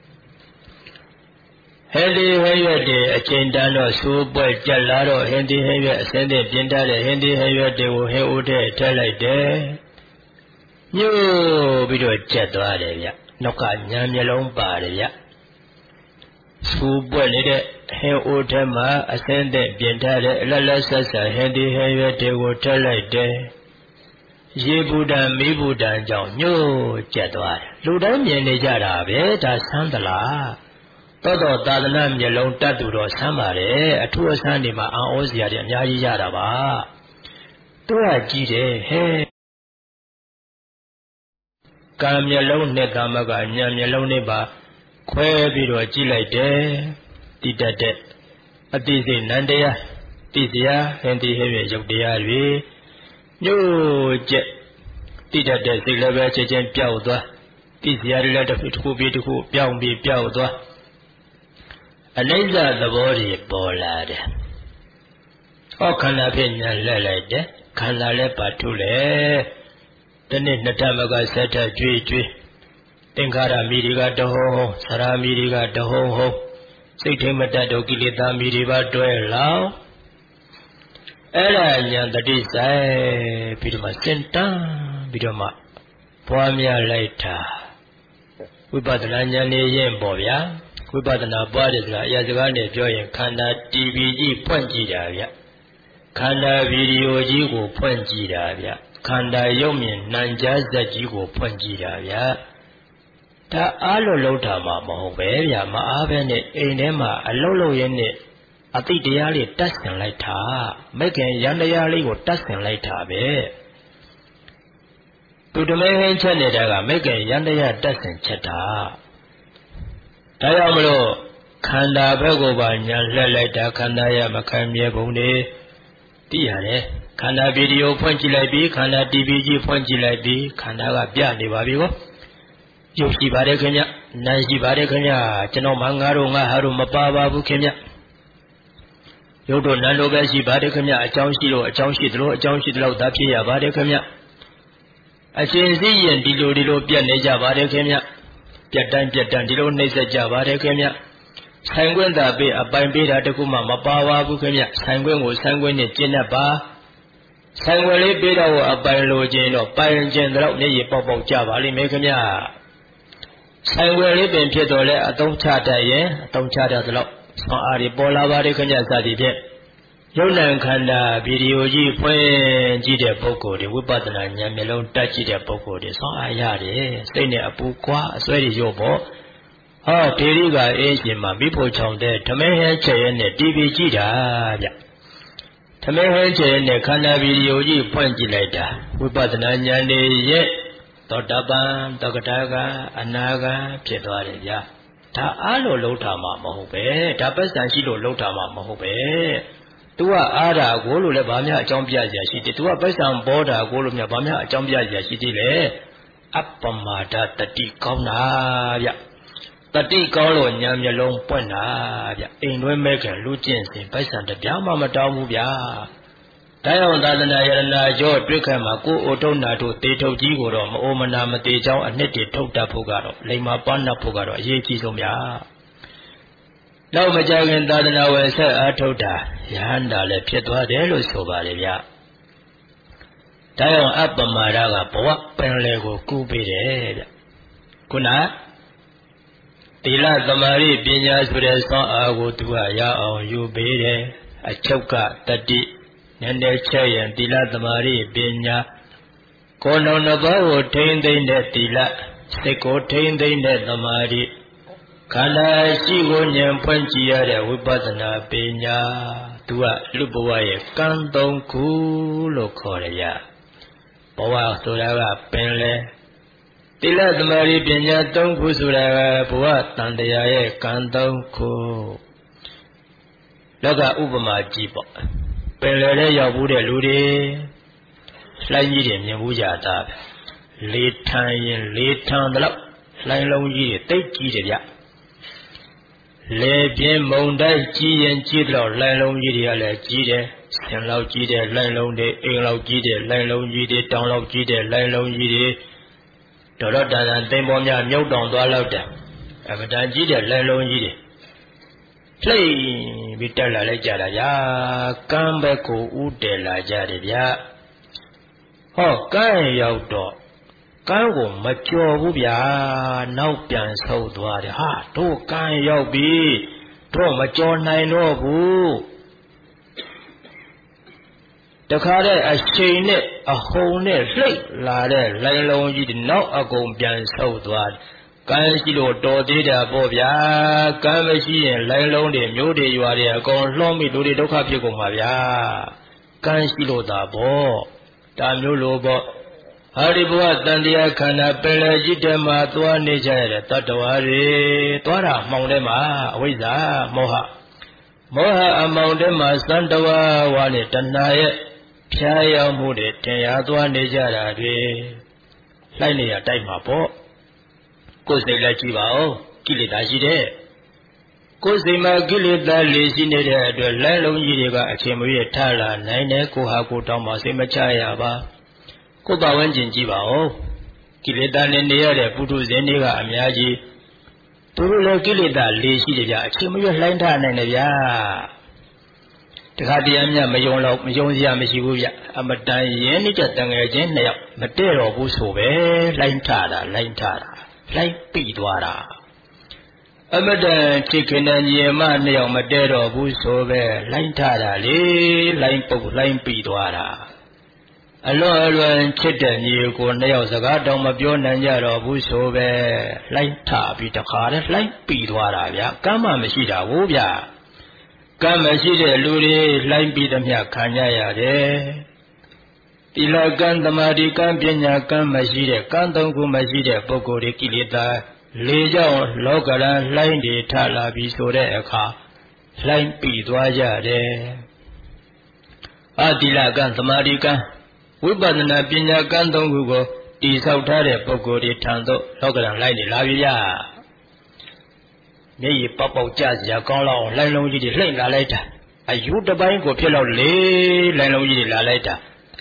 ဟဲဒီဟဲရွက်တွေအချိန်တန်းတော့စိုးပွဲကြက်လာတော့ဟင်းဒီဟဲရွက်အစင်းတဲ့ပြင်ထားတဲ့ဟင်းဒီဟဲရွက်တွေကိုဟဲဦးတဲ့ထည့်လိုက်တယ်ညို့ပြီးတော့ကြက်သွားတယ်ဗျနောက်ကညာမျက်လုံးပါတယ်ဗျစိုးပွဲနေတဲ့ဟဲဦးထဲမှာအစင်းတဲ့ပြင်ထားတဲ့အလလဆက်ဆက်ဟင်းဒီဟဲရွက်တွေကိုထည့်လိုက်တယ်ရေဘူတံမေဘူတံကြောင့်ညို့ကြက်သွားတယ်လူတိုင်းမြင်နေကြတာပဲဒါဆန်းသလားတော်တော်သာသနာမျက်လုံးတတ်သူတော်ဆမ်းပါတယ်အထူးအဆန်းဒီမှာအံ့ဩစရာတွေအများကြီးရတာပါတို့ကကြည့်တယ်ဟဲ့ကံမျက်လုံးနဲ့ကာမကဉာဏ်မျက်လုံးနဲ့ပါခွဲပြီးတော့ကြည့်လိုက်တယ်တိတတ်တဲ့အတိစိတ်နန္တရားတိစရာဟင်တိဟဲ့ရဲ့ရုပ်တရားတွေညို့ကျက်တိတတ်တဲ့စိတ်လည်းပဲချက်ချင်းပျောက်သွားတိစရာတွေလည်းတစ်ခုပြီးတစ်ခုပြောင်းပြီးပျောက်သွားအနိစ္စသဘောတွေပေါ်လာတယ်။ဟောခန္ဓာဖြင့်ညာလှည့်လိုက်တယ်ခန္ဓာလည်းပါထုလေဒီနေ့နှစ်ထပ်မကဆက်ထပ်ကြွေးကြွေးသင်္ခါရမီတွေကတဟုံးဟုံးသရာမီတွေကတဟုံးဟုံးစိတ်ထိမတတ်တော့ကိလေသာမီတွေပါတွဲလောင်အဲ့ဒါညာတတိဆိုင်ပြီးတော့မှစင်တန်းပြီးတော့မှပွားများလိုက်တာဝိပဿနာဉာဏ်နဲ့ရင်ပေါ့ဗျာဝိပဿနာပွားတယ်ဆိုတာအရာစကားနဲ့ပြောရင်ခန္ဓာတီဗီကြီးဖွင့်ကြည့်တာဗျခန္ဓာဗီဒီယိုကြီးကိုဖွင့်ကြည့်တာဗျခန္ဓာရုပ်မြင်နှံကြားဇက်ကြီးကိုဖွင့်ကြည့်တာဗျဒါအားလို့လုံးတာမှမဟုတ်ပဲဗျမအားပဲနဲ့အိမ်ထဲမှာအလုံးလုံးရင်းနဲ့အတိတ်တရားလေးတတ်ဆင်လိုက်တာမိခင်ရန်တရားလေးကိုတတ်ဆင်လိုက်တာပဲသူတမဲဟင်းချက်နေတာကမိခင်ရန်တရားတတ်ဆင်ချက်တာဒါကြောင့်မလို့ခန္ဓာဘက်ကိုပါညာလှက်လိုက်တာခန္ဓာရမခံမြဲပုံတွေသိရတယ်ခန္ဓာဗီဒီယိုဖွင့်ကြည့်လိုက်ပြီးခန္ဓာ တီဗီ ကြီးဖွင့်ကြည့်လိုက်ပြီးခန္ဓာကပြနေပါပြီကောရုပ်ရှိပါတယ်ခင်ဗျနာမ်ရှိပါတယ်ခင်ဗျကျွန်တော်မှငါတို့ငါဟာတို့မပါပါဘူးခင်ဗျရုပ်တို့နာမ်တို့ပဲရှိပါတယ်ခင်ဗျအကြောင်းရှိလို့အကြောင်းရှိသလိုအကြောင်းရှိသလောက်သာဖြစ်ရပါတယ်ခင်ဗျအရှင်စည်းရင်ဒီလိုဒီလိုပြတ်နေကြပါတယ်ခင်ဗျပြတ်တန်းပြတ်တန်းဒီလိုနှိမ့်ဆက်ကြပါတယ်ခင်ဗျဆိုင်ခွင့်သာပေးအပိုင်ပေးတာတခုမှမပါပါဘူးခင်ဗျဆိုင်ခွင့်ကိုဆိုင်ခွင့်နဲ့ကျင့်တတ်ပါဆိုင်ခွင့်လေးပေးတော့အပိုင်လိုခြင်းတော့ပိုင်ခြင်းတော့မျက်ရည်ပေါက်ပေါက်ကြပါလိမ့်မယ်ခင်ဗျဆိုင်ခွင့်လေးပင်ဖြစ်တော့လဲအသုံးချတတ်ရင်အသုံးချတတ်သလောက်ဆွမ်းအားတွေပေါ်လာပါတယ်ခင်ဗျစသည်ဖြင့်ယုံ nant ခန္ဓာဗီဒီယိုကြီးဖွင့်ကြည့်တဲ့ပုဂ္ဂိုလ်တွေဝိပဿနာဉာဏ်မျက်လုံးတက်ကြည့်တဲ့ပုဂ္ဂိုလ်တွေဆွမ်းအားရတယ်စိတ်နဲ့အပူကွာအစွဲတွေရော့ပေါ့ဟောဒေရိကအေးရှင်မှာမိဖို့ချောင်းတဲ့ဓမင်းဟဲချက်ရဲနဲ့တီဗီကြည့်တာဗျဓမင်းဟဲချက်ရဲနဲ့ခန္ဓာဗီဒီယိုကြီးဖွင့်ကြည့်လိုက်တာဝိပဿနာဉာဏ်တွေရဲ့သောတပန်သောကတာကအနာဂံဖြစ်သွားတယ်ဗျဒါအားလို့လုံးထားမှာမဟုတ်ပဲဒါပစ္စံရှိလို့လုံးထားမှာမဟုတ်ပဲतू ကအားတာကိုလို့လည်းဗာများအကြောင်းပြစရာရှိတယ် तू ကပစ္စံဘောတာကိုလို့များဗာများအကြောင်းပြစရာရှိသေးလေအပ္ပမာဒတတိကောင်းတာဗျတတိကောင်းလို့ဉာဏ်မျက်လုံးပွင့်တာဗျအိမ်တွင်းမဲ့ခင်လူကျင့်စဉ်ပစ္စံတပြားမှမတောင်းဘူးဗျဒါကြောင့်သာသနာယရနာကျော်တွေ့ခတ်မှာကိုအိုထုံနာတို့တေထုတ်ကြီးကိုတော့မအိုမနာမတေချောင်းအနှစ်တည်းထုတ်တတ်ဖို့ကတော့လိမ္မာပန်းနှပ်ဖို့ကတော့အရေးကြီးဆုံးဗျနောက်မကြခင်သာသနာဝယ်ဆက်အားထုတ်တာယဟန္တာလည်းဖြစ်သွားတယ်လို့ဆိုပါတယ်ဗျဒါကြောင့်အပ္ပမာဒကဘဝပင်လေကိုကူးပေးတယ်ဗျခုနသီလသမာဓိပညာဆိုတဲ့ဆွမ်းအားကိုသူကရအောင်ယူပေးတယ်အချုပ်ကတတိနည်းနည်းချက်ရင်သီလသမာဓိပညာကိုယ်နှုံနှစ်ပါးကိုထိန်းသိမ်းတဲ့သီလစိတ်ကိုထိန်းသိမ်းတဲ့သမာဓိခန္ဓာရှိကိုဉာဏ်ဖွင့်ကြည့်ရတဲ့ဝိပဿနာပညာသူကလူဘဝရဲ့ကံသုံးခုလို့ခေါ်ရဘဝဆိုတာကပင်လေသီလသမာဓိပညာသုံးခုဆိုတာကဘဝတန်တရားရဲ့ကံသုံးခုလောကဥပမာကြည့်ပေါ့ပင်လေထဲရောက်ဘူးတဲ့လူတွေလှိုင်းကြီးတွေမြင်ဘူးကြတာပဲလေထန်ရင်လေထန်တယ်လို့လှိုင်းလုံးကြီးတွေတိတ်ကြီးတယ်ဗျလေပြင်းမုန်တိုင်းကြီးရင်ကြီးတော့လှိုင်းလုံးကြီးတွေကလည်းကြီးတယ်ဆင်လောက်ကြီးတဲ့လှိုင်းလုံးတွေအိမ်လောက်ကြီးတဲ့လှိုင်းလုံးကြီးတွေတောင်လောက်ကြီးတဲ့လှိုင်းလုံးကြီးတွေတော်တော်တန်တန်သိမ်ပေါ်များမြုပ်တောင်သွားလောက်တယ်အမတန်ကြီးတဲ့လှိုင်းလုံးကြီးတွေလှိမ့်ပြီးတက်လာလိုက်ကြတာဗျာကမ်းဘက်ကိုဥတည်လာကြတယ်ဗျာဟောကမ်းရောက်တော့ကမ်းကိုမကြော်ဘူးဗျာနောက်ပြန်ဆုတ်သွားတယ်ဟာတို့ကမ်းရောက်ပြီတို့မကြော်နိုင်တော့ဘူးတခါတဲ့အချိန်နဲ့အဟုန်နဲ့လှိမ့်လာတဲ့လိုင်းလုံးကြီးတွေနောက်အကုန်ပြန်ဆုတ်သွားတယ်ကမ်းရှိလို့တော်သေးတာပေါ့ဗျာကမ်းမရှိရင်လိုင်းလုံးတွေမျိုးတွေရွာတွေအကုန်လှောမိလူတွေဒုက္ခဖြစ်ကုန်ပါဗျာကမ်းရှိလို့သာပေါ့ဒါမျိုးလိုပေါ့ဟာဒီဘဝတန်တရားခန္ဓာပင်လယ်ကြီးတဲမှာသွားနေကြရတဲ့တတ္တဝါတွေသွားတာမှောင်ထဲမှာအဝိဇ္ဇာမောဟမောဟအမှောင်ထဲမှာသံတဝါဝါနဲ့တဏှာရဲ့ဖြားရောက်မှုတွေတင်ရသွားနေကြတာတွေလိုက်နေရတိုက်မှာပေါ့ကိုယ်စိတ်လည်းကြည့်ပါဦးကိလေသာရှိတဲ့ကိုယ်စိတ်မှာကိလေသာလေးရှိနေတဲ့အတွက်လမ်းလုံးကြီးတွေကအချိန်မရွေးထလာနိုင်တယ်ကိုဟာကိုတောင်းမှစိတ်မချရပါကိုယ်ပဝန်းကျင်ကြည့်ပါဦးကိလေသာနဲ့နေရတဲ့ပုထုဇဉ်တွေကအများကြီးသူတို့လည်းကိလေသာလေးရှိတယ်ဗျအချိန်မရွေးလှိုင်းထနိုင်တယ်ဗျာတခါတည်းအမြတ်မယုံတော့မယုံစရာမရှိဘူးဗျအမတန်ရင်းနေတဲ့တန်ငယ်ချင်းနှစ်ယောက်မတည့်တော့ဘူးဆိုပဲလှိုင်းထတာလှိုင်းထတာလှိုင်းပိသွားတာအမတန်ချစ်ခင်တဲ့ညီမနှစ်ယောက်မတည့်တော့ဘူးဆိုပဲလှိုင်းထတာလေလှိုင်းပုတ်လှိုင်းပိသွားတာအလွန်အလွန်ချစ်တဲ့ညီကိုနှစ်ယောက်စကားတောင်မပြောနိုင်ကြတော့ဘူးဆိုပဲလှိုင်းထပြီးတခါတည်းလှိုင်းပိသွားတာဗျကမ်းမှမရှိတာဘူးဗျကမ်းမရှိတဲ့လူတွေလှိုင်းပြီးသမျှခံကြရတယ်သီလကံသမာဓိကံပညာကံမရှိတဲ့ကံသုံးခုမရှိတဲ့ပုဂ္ဂိုလ်တွေကိလေသာလေးကြောင့်လောကရန်လှိုင်းတွေထလာပြီးဆိုတဲ့အခါလှိုင်းပြီးသွားကြတယ်အသီလကံသမာဓိကံဝိပဿနာပညာကံသုံးခုကိုတည်ဆောက်ထားတဲ့ပုဂ္ဂိုလ်တွေထံသို့လောကရန်လှိုင်းတွေလာပြီရမျက်ရည်ပေါက်ပေါက်ကြစရာကောင်းလောက်လှိုင်းလုံးကြီးတွေလှိမ့်လာလိုက်တာအယူတပိုင်းကိုဖြစ်တော့လေလှိုင်းလုံးကြီးတွေလာလိုက်တာ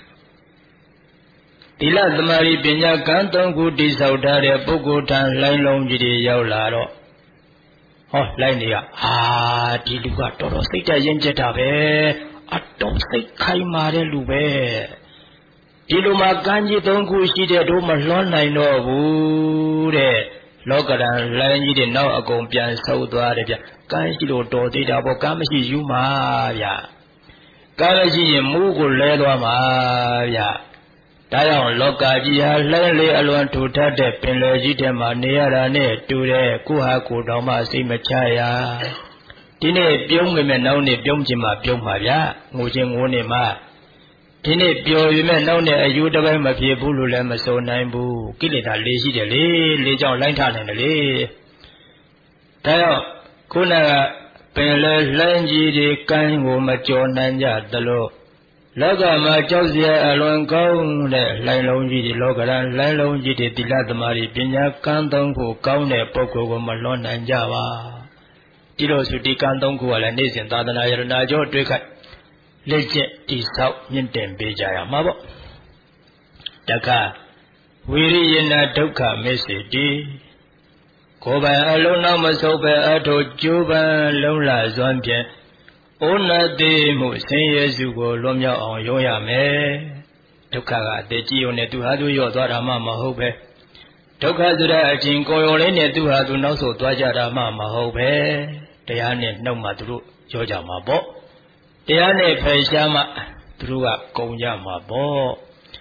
သီလသမာဓိပညာကံသုံးခုတည်ဆောက်ထားတဲ့ပုဂ္ဂိုလ်ထံလှိုင်းလုံးကြီးတွေရောက်လာတော့ဟောလှိုင်းတွေကအာဒီလူကတော်တော်စိတ်ဓာတ်ရင့်ကျက်တာပဲအတော်စိတ်ခိုင်မာတဲ့လူပဲဒီလိုမှကံကြီးသုံးခုရှိတဲ့တို့မလွှမ်းနိုင်တော့ဘူးတဲ့လောကရန်လှိုင်းကြီးတွေနောက်အကုန်ပြန်ဆုပ်သွားတယ်ဗျကံရှိလို့တော်သေးတာပေါ့ကံမရှိယူမှာဗျကံမရှိရင်မူးကိုလဲသွားမှာဗျဒါကြောင့်လောကကြီးဟာလှိုင်းလေအလွန်ထူထပ်တဲ့ပင်လယ်ကြီးထဲမှာနေရတာနဲ့တူတဲ့ကိုဟာကိုတောင်မှစိတ်မချရဒီနေ့ပြုံးမိမဲ့နောက်နေ့ပြုံးခြင်းမှပြုံးမှာဗျငိုခြင်းငိုနေမှာဒီနေ့ပျော်ရမဲ့နောက်နေ့အယူတစ်ပိုင်းမဖြစ်ဘူးလို့လည်းမဆိုနိုင်ဘူးကိလေသာလေးရှိတယ်လေလေးကြောင့်လိုင်းထနိုင်တယ်လေဒါကြောင့်ခုနကပင်လေလှမ်းကြီးတွေကံကိုမကြော်နိုင်ကြသလိုလောကမှာကြောက်စရာအလွန်ကောင်းတဲ့လှိုင်းလုံးကြီးတွေလောကရန်လှိုင်းလုံးကြီးတွေသီလသမာဓိပညာကံသုံးခုကောင်းတဲ့ပုဂ္ဂိုလ်ကိုမလွန်နိုင်ကြပါဒီလိုဆိုဒီကံသုံးခုကလည်းနေ့စဉ်သာသနာယရဏကျော်တွေ့ခိုက်လက်ကျက်တိဆောက်မြင့်တင်ပေးကြရမှာပေါ့တခါဝိရိယနာဒုက္ခမစ္စေတိကိုယ်ပိုင်အလုံးနောက်မဆုပ်ပဲအထုကျိုးပန်းလုံးလာစွမ်းဖြင့်ဩနာတိမှုဆင်းရဲစုကိုလွန်မြောက်အောင်ရုံးရမယ်ဒုက္ခကအတည်ကြည်ုံနဲ့သူဟာသူရော့သွားတာမှမဟုတ်ပဲဒုက္ခဆိုတဲ့အချင်းကိုယ်ရုံလေးနဲ့သူဟာသူနောက်ဆုတ်သွားကြတာမှမဟုတ်ပဲတရားနဲ့နှုတ်မှသူတို့ရောကြမှာပေါ့တရားနဲ့ဖယ်ရှားမှသူတို့ကကုံကြမှာပေါ့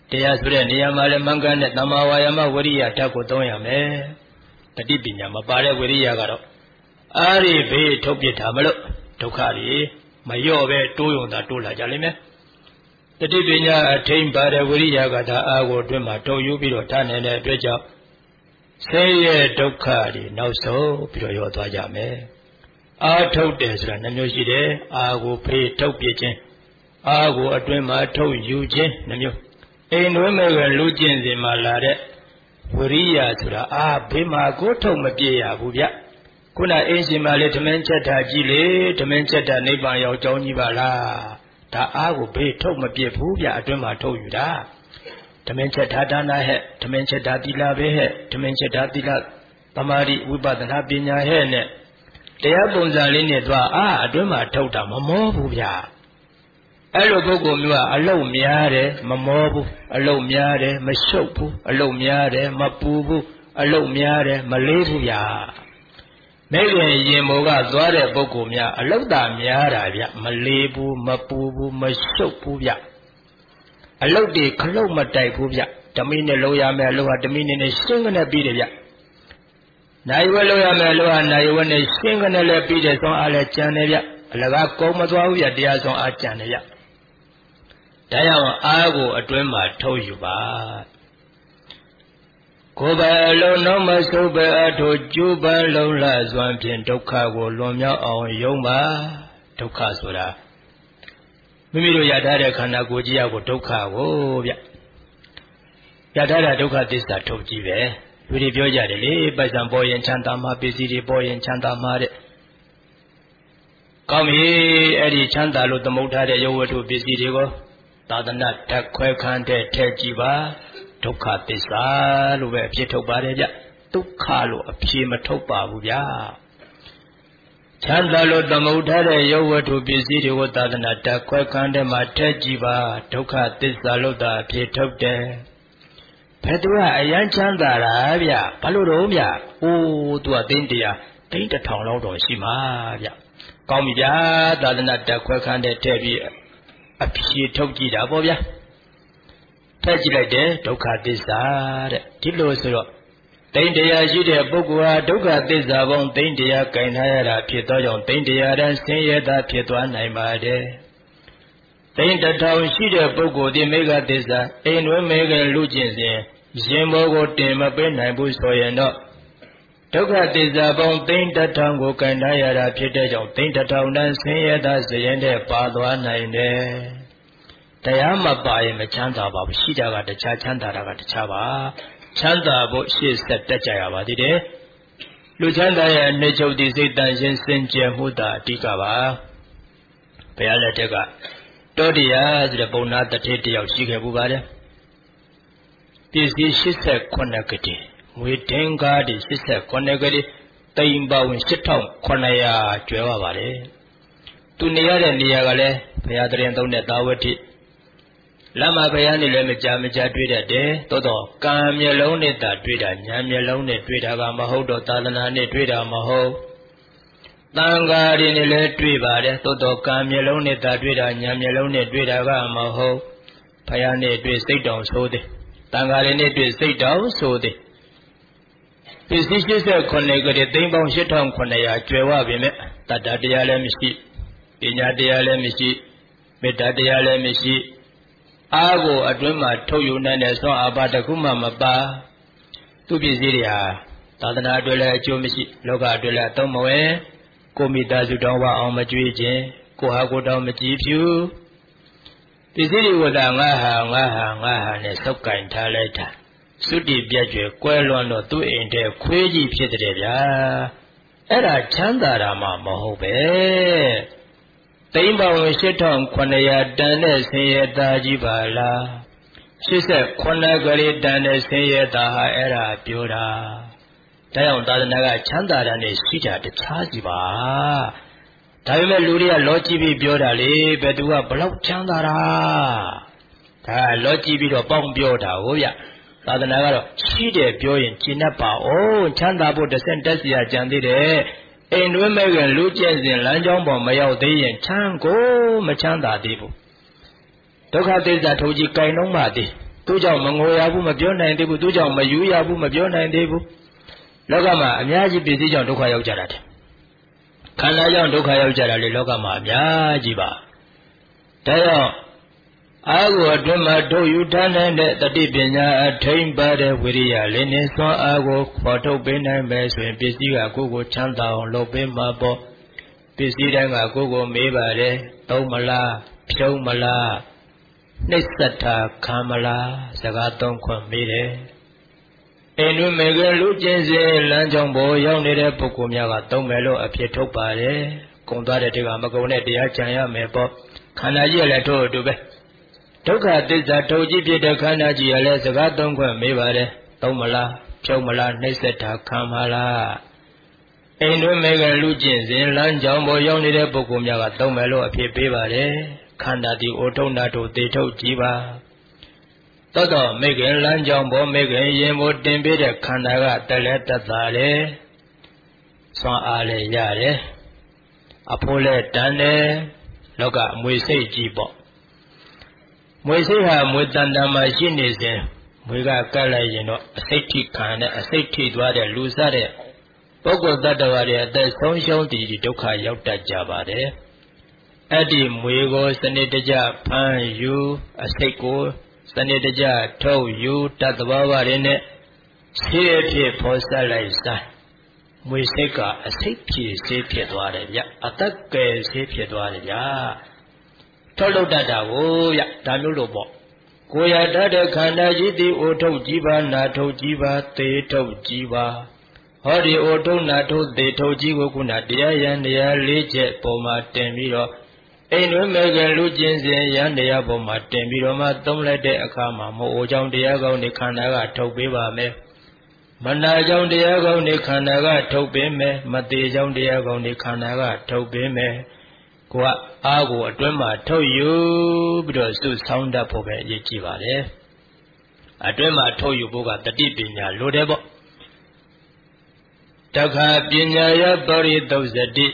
တရားဆိုတဲ့နေရာမှာလည်းမှန်ကန်တဲ့သမ္မာဝါယာမဝိရိယဓာတ်ကိုသုံးရမယ်တတိပညာမပါတဲ့ဝိရိယကတော့အားရဘေးထုတ်ပြတာမလို့ဒုက္ခတွေမလျော့ပဲတိုးယုံတာတိုးလာကြလိမ့်မယ်တတိပညာအထိန်ပါတဲ့ဝိရိယကဒါအားကိုအတွင်းမှာထုတ်ယူပြီးတော့ထားနေတဲ့အတွက်ကြောင့်ဆင်းရဲဒုက္ခတွေနောက်ဆုံးပြီးတော့ရောသွားကြမယ်အားထုတ်တယ်ဆိုတာနှမျိုးရှိတယ်အားကိုဖေးထုတ်ပြခြင်းအားကိုအတွင်းမှာထုတ်ယူခြင်းနှမျိုးအိမ်တွင်းမဲ့ကလူကျင့်စဉ်မှာလာတဲ့ဝိရိယဆိုတာအားဘေးမှာကိုထုတ်မပြေရဘူးဗျခုနအင်းရှင်မလေးဓမင်းချက်တာကြည့်လေဓမင်းချက်တာနိဗ္ဗာန်ရောက်ကြောင်းကြီးပါလားဒါအားကိုဘေးထုတ်မပြေဘူးဗျအတွင်းမှာထုတ်ယူတာဓမင်းချက်တာဒါနာဟဲ့ဓမင်းချက်တာသီလပဲဟဲ့ဓမင်းချက်တာသီလသမာဓိဝိပဿနာပညာဟဲ့နဲ့တရားပုံစံလေးနဲ့သွားအားအတွင်းမှာထုတ်တာမမောဘူးဗျအဲ့လိုပုဂ္ဂိုလ်မျိုးကအလုံများတယ်မမောဘူးအလုံများတယ်မရှုပ်ဘူးအလုံများတယ်မပူဘူးအလုံများတယ်မလေးဘူးဗျမိခင်ရင်မိုးကသွားတဲ့ပုဂ္ဂိုလ်များအလုတ်တာများတာဗျမလေးဘူးမပူဘူးမရှုပ်ဘူးဗျအလုတ်တွေခလုတ်မတိုက်ဘူးဗျဓမိနဲ့လုံးရမယ်အလုတ်ဟာဓမိနဲ့ရှင်းကနေပြီးတယ်ဗျနိုင်ဝဲလုံးရမယ်အလုတ်ဟာနိုင်ဝဲနဲ့ရှင်းကနေလည်းပြီးတယ်ဆုံးအားလည်းကြံတယ်ဗျအလကားကုံမသွားဘူးဗျတရားဆုံးအားကြံတယ်ဗျဒါကြောင့်အားကိုအတွင်းမှာထုတ်ယူပါကိုယ်ပဲအလုံးလုံးမဆုပ်ပဲအထိုကျူးပန်းလုံးလစွမ်းဖြင့်ဒုက္ခကိုလွန်မြောက်အောင်ယုံပါဒုက္ခဆိုတာမိမိတို့ရထားတဲ့ခန္ဓာကိုယ်ကြီးအကိုဒုက္ခကိုဗျရထားတဲ့ဒုက္ခသစ္စာထုတ်ကြည့်ပဲလူတွေပြောကြတယ်လေပိုက်ဆံပေါ်ရင်ချမ်းသာမှာပစ္စည်းတွေပေါ်ရင်ချမ်းသာမှာတဲ့ကောင်းပြီအဲ့ဒီချမ်းသာလို့သမုတ်ထားတဲ့ရုပ်ဝတ္ထုပစ္စည်းတွေကိုသာသနာဓာတ်ခွဲခန်းတဲ့ထဲကြည့်ပါဒုက္ခသစ္စာလို့ပဲအဖြစ်ထုတ်ပါတယ်ဗျဒုက္ခလို့အဖြစ်မထုတ်ပါဘူးဗျချမ်းသာလို့သမုတ်ထားတဲ့ရုပ်ဝတ္ထုပစ္စည်းတွေကိုသာသနာဓာတ်ခွဲခန်းတဲ့မှာထဲကြည့်ပါဒုက္ခသစ္စာလို့သာအဖြစ်ထုတ်တယ်ဘယ်သူကအယံချမ်းသာတာဗျဘာလို့တော့ဗျအိုးသူကသိန်းတရားသိန်းတစ်ထောင်လောက်တော့ရှိမှာဗျကောင်းပြီဗျာသာသနာဓာတ်ခွဲခန်းတဲ့ထဲပြီးအဖြစ်ထုတ်ကြည့်တာပေါ့ဗျာထည့်ကြည့်လိုက်တယ်ဒုက္ခသစ္စာတဲ့ဒီလိုဆိုတော့သိန်းတရားရှိတဲ့ပုဂ္ဂိုလ်ဟာဒုက္ခသစ္စာပေါင်းသိန်းတရားကင်ထားရတာဖြစ်သောကြောင့်သိန်းတရားတန်းဆင်းရဲတာဖြစ်သွားနိုင်ပါတယ်သိန်းတစ်ထောင်ရှိတဲ့ပုဂ္ဂိုလ်ဒီမေဃသစ္စာအိမ်တွင်မေခင်လူကျင့်စဉ်ရင်ဘောကိုတင်မပေးနိုင်ဘူးဆိုရင်တော့ဒုက္ခသစ္စာပေါင်းသိန်းတစ်ထောင်ကိုကင်ထားရတာဖြစ်တဲ့ကြောင့်သိန်းတစ်ထောင်တန်းဆင်းရဲတာစရင်တဲ့ပါသွားနိုင်တယ်တရားမပါရင်မချမ်းသာပါဘူးရှိတာကတခြားချမ်းသာတာကတခြားပါချမ်းသာဖို့ရှေ့ဆက်တက်ကြရပါသေးတယ်လူချမ်းသာရဲ့အနေချုပ်ဒီစိတ်တန်ရှင်းစင်ကြယ်မှုသာအဓိကပါဘုရားလက်ထက်ကတောတရားဆိုတဲ့ပုံနာတထေတယောက်ရှိခဲ့ပူပါတယ်ပစ္စည်း၈၈ကတိငွေတင်ကားဒီ၈၈ကတိတိမ်ပေါင်း၈ထောင်ခုနှစ်ရာကျွဲပါပါတယ်သူနေရတဲ့နေရာကလည်းဘုရားတရင်သုံးတဲ့သာဝတိလမ်းမှာဘုရားနေလည်းမကြမကြတွေ့တတ်တယ်သို့တော့ကံမျက်လုံးနဲ့သာတွေ့တာဉာဏ်မျက်လုံးနဲ့တွေ့တာကမဟုတ်တော့သာသနာနဲ့တွေ့တာမဟုတ်တန်ဃာတွေနဲ့လည်းတွေ့ပါတယ်သို့တော့ကံမျက်လုံးနဲ့သာတွေ့တာဉာဏ်မျက်လုံးနဲ့တွေ့တာကမဟုတ်ဘုရားနဲ့တွေ့စိတ်တောင်ဆိုးတယ်တန်ဃာတွေနဲ့တွေ့စိတ်တောင်ဆိုးတယ်ပစ္စည်း၈၈ကတိသိန်းပေါင်း၈ထောင်ခုနှစ်ရာကျွယ်ဝပြီမဲ့တတ္တတရားလည်းမရှိပညာတရားလည်းမရှိမေတ္တာတရားလည်းမရှိအားကိုအတွင်းမှာထုတ်ယူနိုင်တဲ့သောအဘတခုမှမပါသူပစ္စည်းတွေဟာသာသနာအတွက်လည်းအကျိုးမရှိလောကအတွက်လည်းအသုံးမဝင်ကိုမိသားစုတော်ဝအောင်မကြွေးခြင်းကိုဟာကိုတောင်မကြည်ဖြူပစ္စည်းတွေကိုသာငါဟာငါဟာငါဟာနဲ့စောက်ကင်ထားလိုက်တာသုတိပြတ်ကျွယ်ကွဲလွန်တော့သူ့အိမ်ထဲခွေးကြီးဖြစ်တဲ့ဗျာအဲ့ဒါချမ်းသာတာမှမဟုတ်ပဲသိန်းပေါင်း၈ထောင်ခုနှစ်ရာတန်တဲ့ဆင်းရဲသားကြီးပါလား၈၈ကလေးတန်တဲ့ဆင်းရဲသားဟာအဲ့ဒါပြောတာဒါကြောင့်သာသနာကချမ်းသာတာနဲ့ရှိတာတခြားစီပါဒါပေမဲ့လူတွေကလောကြည့်ပြီးပြောတာလေဘယ်သူကဘလောက်ချမ်းသာတာဒါလောကြည့်ပြီးတော့ပေါင်းပြောတာဟုတ်ဗျသာသနာကတော့ရှိတယ်ပြောရင်ကျင့်တတ်ပါဦးချမ်းသာဖို့တစ်ဆင့်တက်စီရကြံသေးတယ်အိမ်တွင်းမဲ့ခင်လူကျင့်စဉ်လမ်းကြောင်းပေါ်မရောက်သေးရင်ချမ်းကိုမချမ်းသာသေးဘူးဒုက္ခသစ္စာထုတ်ကြည့်ကြိုင်လုံးပါသေးသူကြောင့်မငိုရဘူးမပြောနိုင်သေးဘူးသူကြောင့်မယူရဘူးမပြောနိုင်သေးဘူးလောကမှာအများကြီးပစ္စည်းကြောင့်ဒုက္ခရောက်ကြတာတဲ့ခန္ဓာကြောင့်ဒုက္ခရောက်ကြတာလေလောကမှာအများကြီးပါဒါကြောင့်အာကိုအတွင်းမှာထုတ်ယူထားနိုင်တဲ့တတိပညာအထိန်ပါတဲ့ဝိရိယလေးနဲ့စွမ်းအားကိုဖော်ထုတ်ပေးနိုင်မယ်ဆိုရင်ပစ္စည်းကကိုယ်ကိုချမ်းသာအောင်လုပ်ပေးမှာပေါ့ပစ္စည်းတိုင်းကကိုယ်ကိုမေးပါတယ်သုံးမလားဖြုံးမလားနှိစ္စတာခံမလားစကားသုံးခွင့်မေးတယ်အိမ်တွင်မေကလူချင်းစင်လမ်းကြောင်းပေါ်ရောက်နေတဲ့ပုဂ္ဂိုလ်များကသုံးမယ်လို့အဖြစ်ထုတ်ပါတယ်ကုံသွားတဲ့တေကမကုံနဲ့တရားကြံရမယ်ပေါ့ခန္ဓာကြီးကလည်းထို့အတူပဲဒုက္ခသစ္စာထုတ်ကြည့်ဖြစ်တဲ့ခန္ဓာကြီးကလည်းစကားသုံးခွင့်မေးပါတယ်သုံးမလားဖြုံးမလားနှိစ္စတာခံမလားအိမ်တွင်မေကလူချင်းစင်လမ်းကြောင်းပေါ်ရောက်နေတဲ့ပုဂ္ဂိုလ်များကသုံးမယ်လို့အဖြစ်ပေးပါတယ်ခန္ဓာသည်အိုထုံနာတို့သေထုတ်ကြည့်ပါသောတော့မေခင်လမ်းကြောင်းပေါ်မေခင်ရင်ပေါ်တင်ပေးတဲ့ခန္ဓာကတလဲတတ်တာလေစွမ်းအားလည်းရတယ်အဖိုးလည်းတန်တယ်လောကအမွေစိတ်ကြီးပေါ့မွေစိတ်ဟာမွေတန်တန်မှာရှိနေစဉ်မွေကကတ်လိုက်ရင်တော့အစိတ်ထိခံတဲ့အစိတ်ထိသွားတဲ့လူစားတဲ့ပုဂ္ဂိုလ်တ attva တွေအသက်ဆုံးရှုံးတည်ဒုက္ခရောက်တတ်ကြပါတယ်အဲ့ဒီမွေကိုစနစ်တကျဖမ်းယူအစိတ်ကိုစနစ်တကျထုတ်ယူတတ်သဘာဝတွေနဲ့ဆေးအဖြစ်ဖော်ဆက်လိုက်စားမွေစိတ်ကအစိတ်ဖြည့်ဆေးဖြစ်သွားတယ်ဗျအသက်ကယ်ဆေးဖြစ်သွားတယ်ဗျထုတ်လုပ်တတ်တာကိုဗျဒါမျိုးလို့ပေါ့ကိုရတတ်တဲ့ခန္ဓာကြီးသည်အိုထုတ်ကြည့်ပါနာထုတ်ကြည့်ပါသေထုတ်ကြည့်ပါဟောဒီအိုထုတ်နာထုတ်သေထုတ်ကြည့်ကိုခုနတရားရန်တရားလေးချက်ပုံမှာတင်ပြီးတော့အိမ်တွင်မေကလူချင်းစင်ရန်တရားပေါ်မှာတင်ပြီးတော့မှသုံးလိုက်တဲ့အခါမှာမို့အိုကြောင့်တရားကောင်းနေခန္ဓာကထုတ်ပေးပါမယ်မနာကြောင့်တရားကောင်းနေခန္ဓာကထုတ်ပေးမယ်မသေးကြောင့်တရားကောင်းနေခန္ဓာကထုတ်ပေးမယ်ကိုကအားကိုအတွင်းမှာထုတ်ယူပြီးတော့စုဆောင်းတတ်ဖို့ပဲအရေးကြီးပါတယ်အတွင်းမှာထုတ်ယူဖို့ကတတိပညာလိုတယ်ပေါ့တခါပညာယပရိသုဇတိ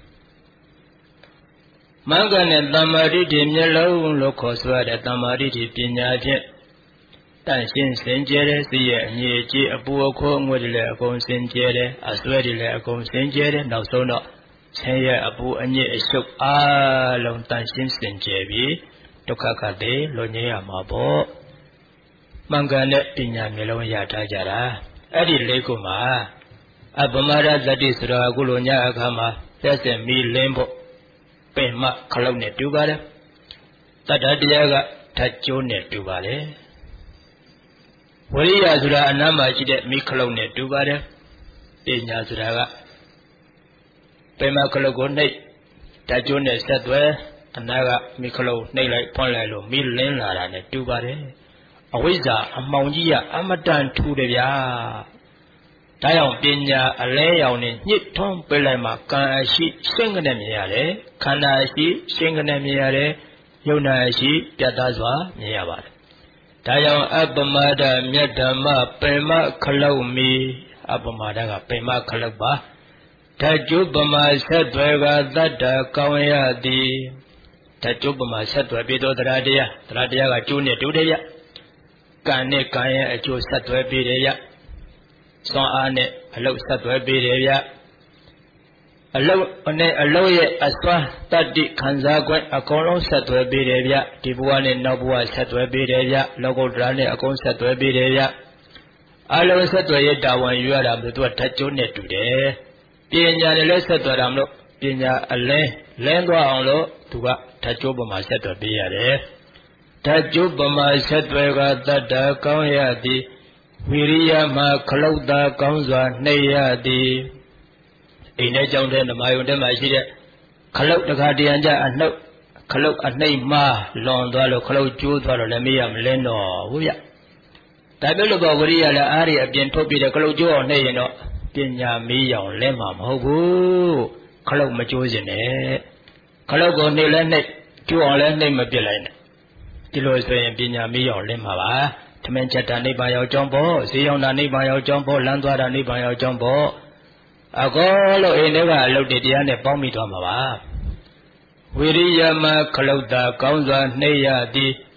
မဂ္ဂနဲ့တမ္မာဒိဋ္ဌိမျက်လုံးလို့ခေါ်ဆိုရတဲ့တမ္မာဒိဋ္ဌိပညာဖြင့်တန့်ရှင်းစင်ကြယ်တဲ့စိရဲ့အငြိအကျေးအပူအခိုးအငွေ့တွေလည်းအကုန်စင်ကြယ်တယ်အစွဲတွေလည်းအကုန်စင်ကြယ်တယ်နောက်ဆုံးတော့ဆင်းရဲအပူအညစ်အရှုပ်အားလုံးတန့်ရှင်းစင်ကြယ်ပြီးဒုက္ခကတည်းလွန်ငြိမ်းရမှာပေါ့မဂ္ဂနဲ့ပညာမျက်လုံးရထားကြတာအဲ့ဒီလေးခုမှာအပမရသတိဆိုတာအခုလိုညအခါမှာသက်စင်မီလင်းဖို့ပင်မခလုတ်နဲ့တူပါတယ်တတ္တတရားကဓာတ်ကျိုးနဲ့တူပါတယ်ဝိရိယဆိုတာအနားမှာရှိတဲ့မိခလုတ်နဲ့တူပါတယ်ပညာဆိုတာကပင်မခလုတ်ကိုနှိပ်ဓာတ်ကျိုးနဲ့ဆက်သွဲအနားကမိခလုတ်နှိပ်လိုက်ဖွင့်လိုက်လို့မိလင်းလာတာနဲ့တူပါတယ်အဝိဇ္ဇာအမှောင်ကြီးကအမတန်ထူတယ်ဗျာဒါကြောင့်ပညာအလဲရောင်နဲ့ညှစ်ထွန်းပြလိုက်မှကံအရှိရှင်းကနေမြင်ရတယ်ခန္ဓာအရှိရှင်းကနေမြင်ရတယ်ယုံနာအရှိပြတ်သားစွာမြင်ရပါတယ်ဒါကြောင့်အပမဒမြတ်ဓမ္မပင်မခလုတ်မီအပမဒကပင်မခလုတ်ပါဓာကျုပမာဆက်သွယ်ကတတ္တကောင်းရသည်ဓာကျုပမာဆက်သွယ်ပြီးတော့တရားတရားတရားတရားကကျိုးနဲ့တူတယ်ရကံနဲ့ကံရဲ့အကျိုးဆက်သွယ်ပြီးတယ်ရစွမ်းအားနဲ့အလုတ်ဆက်သွယ်ပေးတယ်ဗျအလုတ်နဲ့အလုတ်ရဲ့အစွမ်းတတ္တိခံစား권အကုန်လုံးဆက်သွယ်ပေးတယ်ဗျဒီဘဝနဲ့နောက်ဘဝဆက်သွယ်ပေးတယ်ဗျလောကုတ္တရာနဲ့အကုန်ဆက်သွယ်ပေးတယ်ဗျအလုံးဆက်သွယ်ရတာဝန်ယူရတာမလို့သူကဓာတ်ကျိုးနဲ့တူတယ်ပညာနဲ့လည်းဆက်သွယ်တာမလို့ပညာအလင်းလင်းသွားအောင်လို့သူကဓာတ်ကျိုးပေါ်မှာဆက်သွယ်ပေးရတယ်ဓာတ်ကျိုးပေါ်မှာဆက်သွယ်ကတတ္တကောင်းရသည်ဝိရိယမှာခလုတ်သာကောင်းစွာနှိပ်ရသည်အိမ်ထဲကြောင့်တဲ့ဓမ္မယုံထဲမှာရှိတဲ့ခလုတ်တခါတရံကြအနှုတ်ခလုတ်အနှိပ်မှားလွန်သွားလို့ခလုတ်ကျိုးသွားလို့လည်းမေးရမလင်းတော့ဘူးဗျဒါပြလို့ပေါ့ဝိရိယလည်းအားရအပြင်ထုတ်ပြီးတဲ့ခလုတ်ကျိုးအောင်နှိပ်ရင်တော့ပညာမေးရောင်လဲမှာမဟုတ်ဘူးခလုတ်မကျိုးစင်နဲ့ခလုတ်ကိုနှိပ်လဲနှိပ်ကျိုးအောင်လဲနှိပ်မပြစ်လိုက်နဲ့ဒီလိုဆိုရင်ပညာမေးရောင်လဲမှာပါသမင်ချက်တာနိဗ္ဗာန်ရောက်ကြောင်းပေါ့ဈေးရောက်တာနိဗ္ဗာန်ရောက်ကြောင်းပေါ့လမ်းသွားတာနိဗ္ဗာန်ရောက်ကြောင်းပေါ့အကောလို့အိမ်ထဲကအလုပ်တွေတရားနဲ့ပေါင်းမိသွားမှာပါဝိရိယမခလုတ်တာကောင်းစွာနှိပ်ရသည်ပ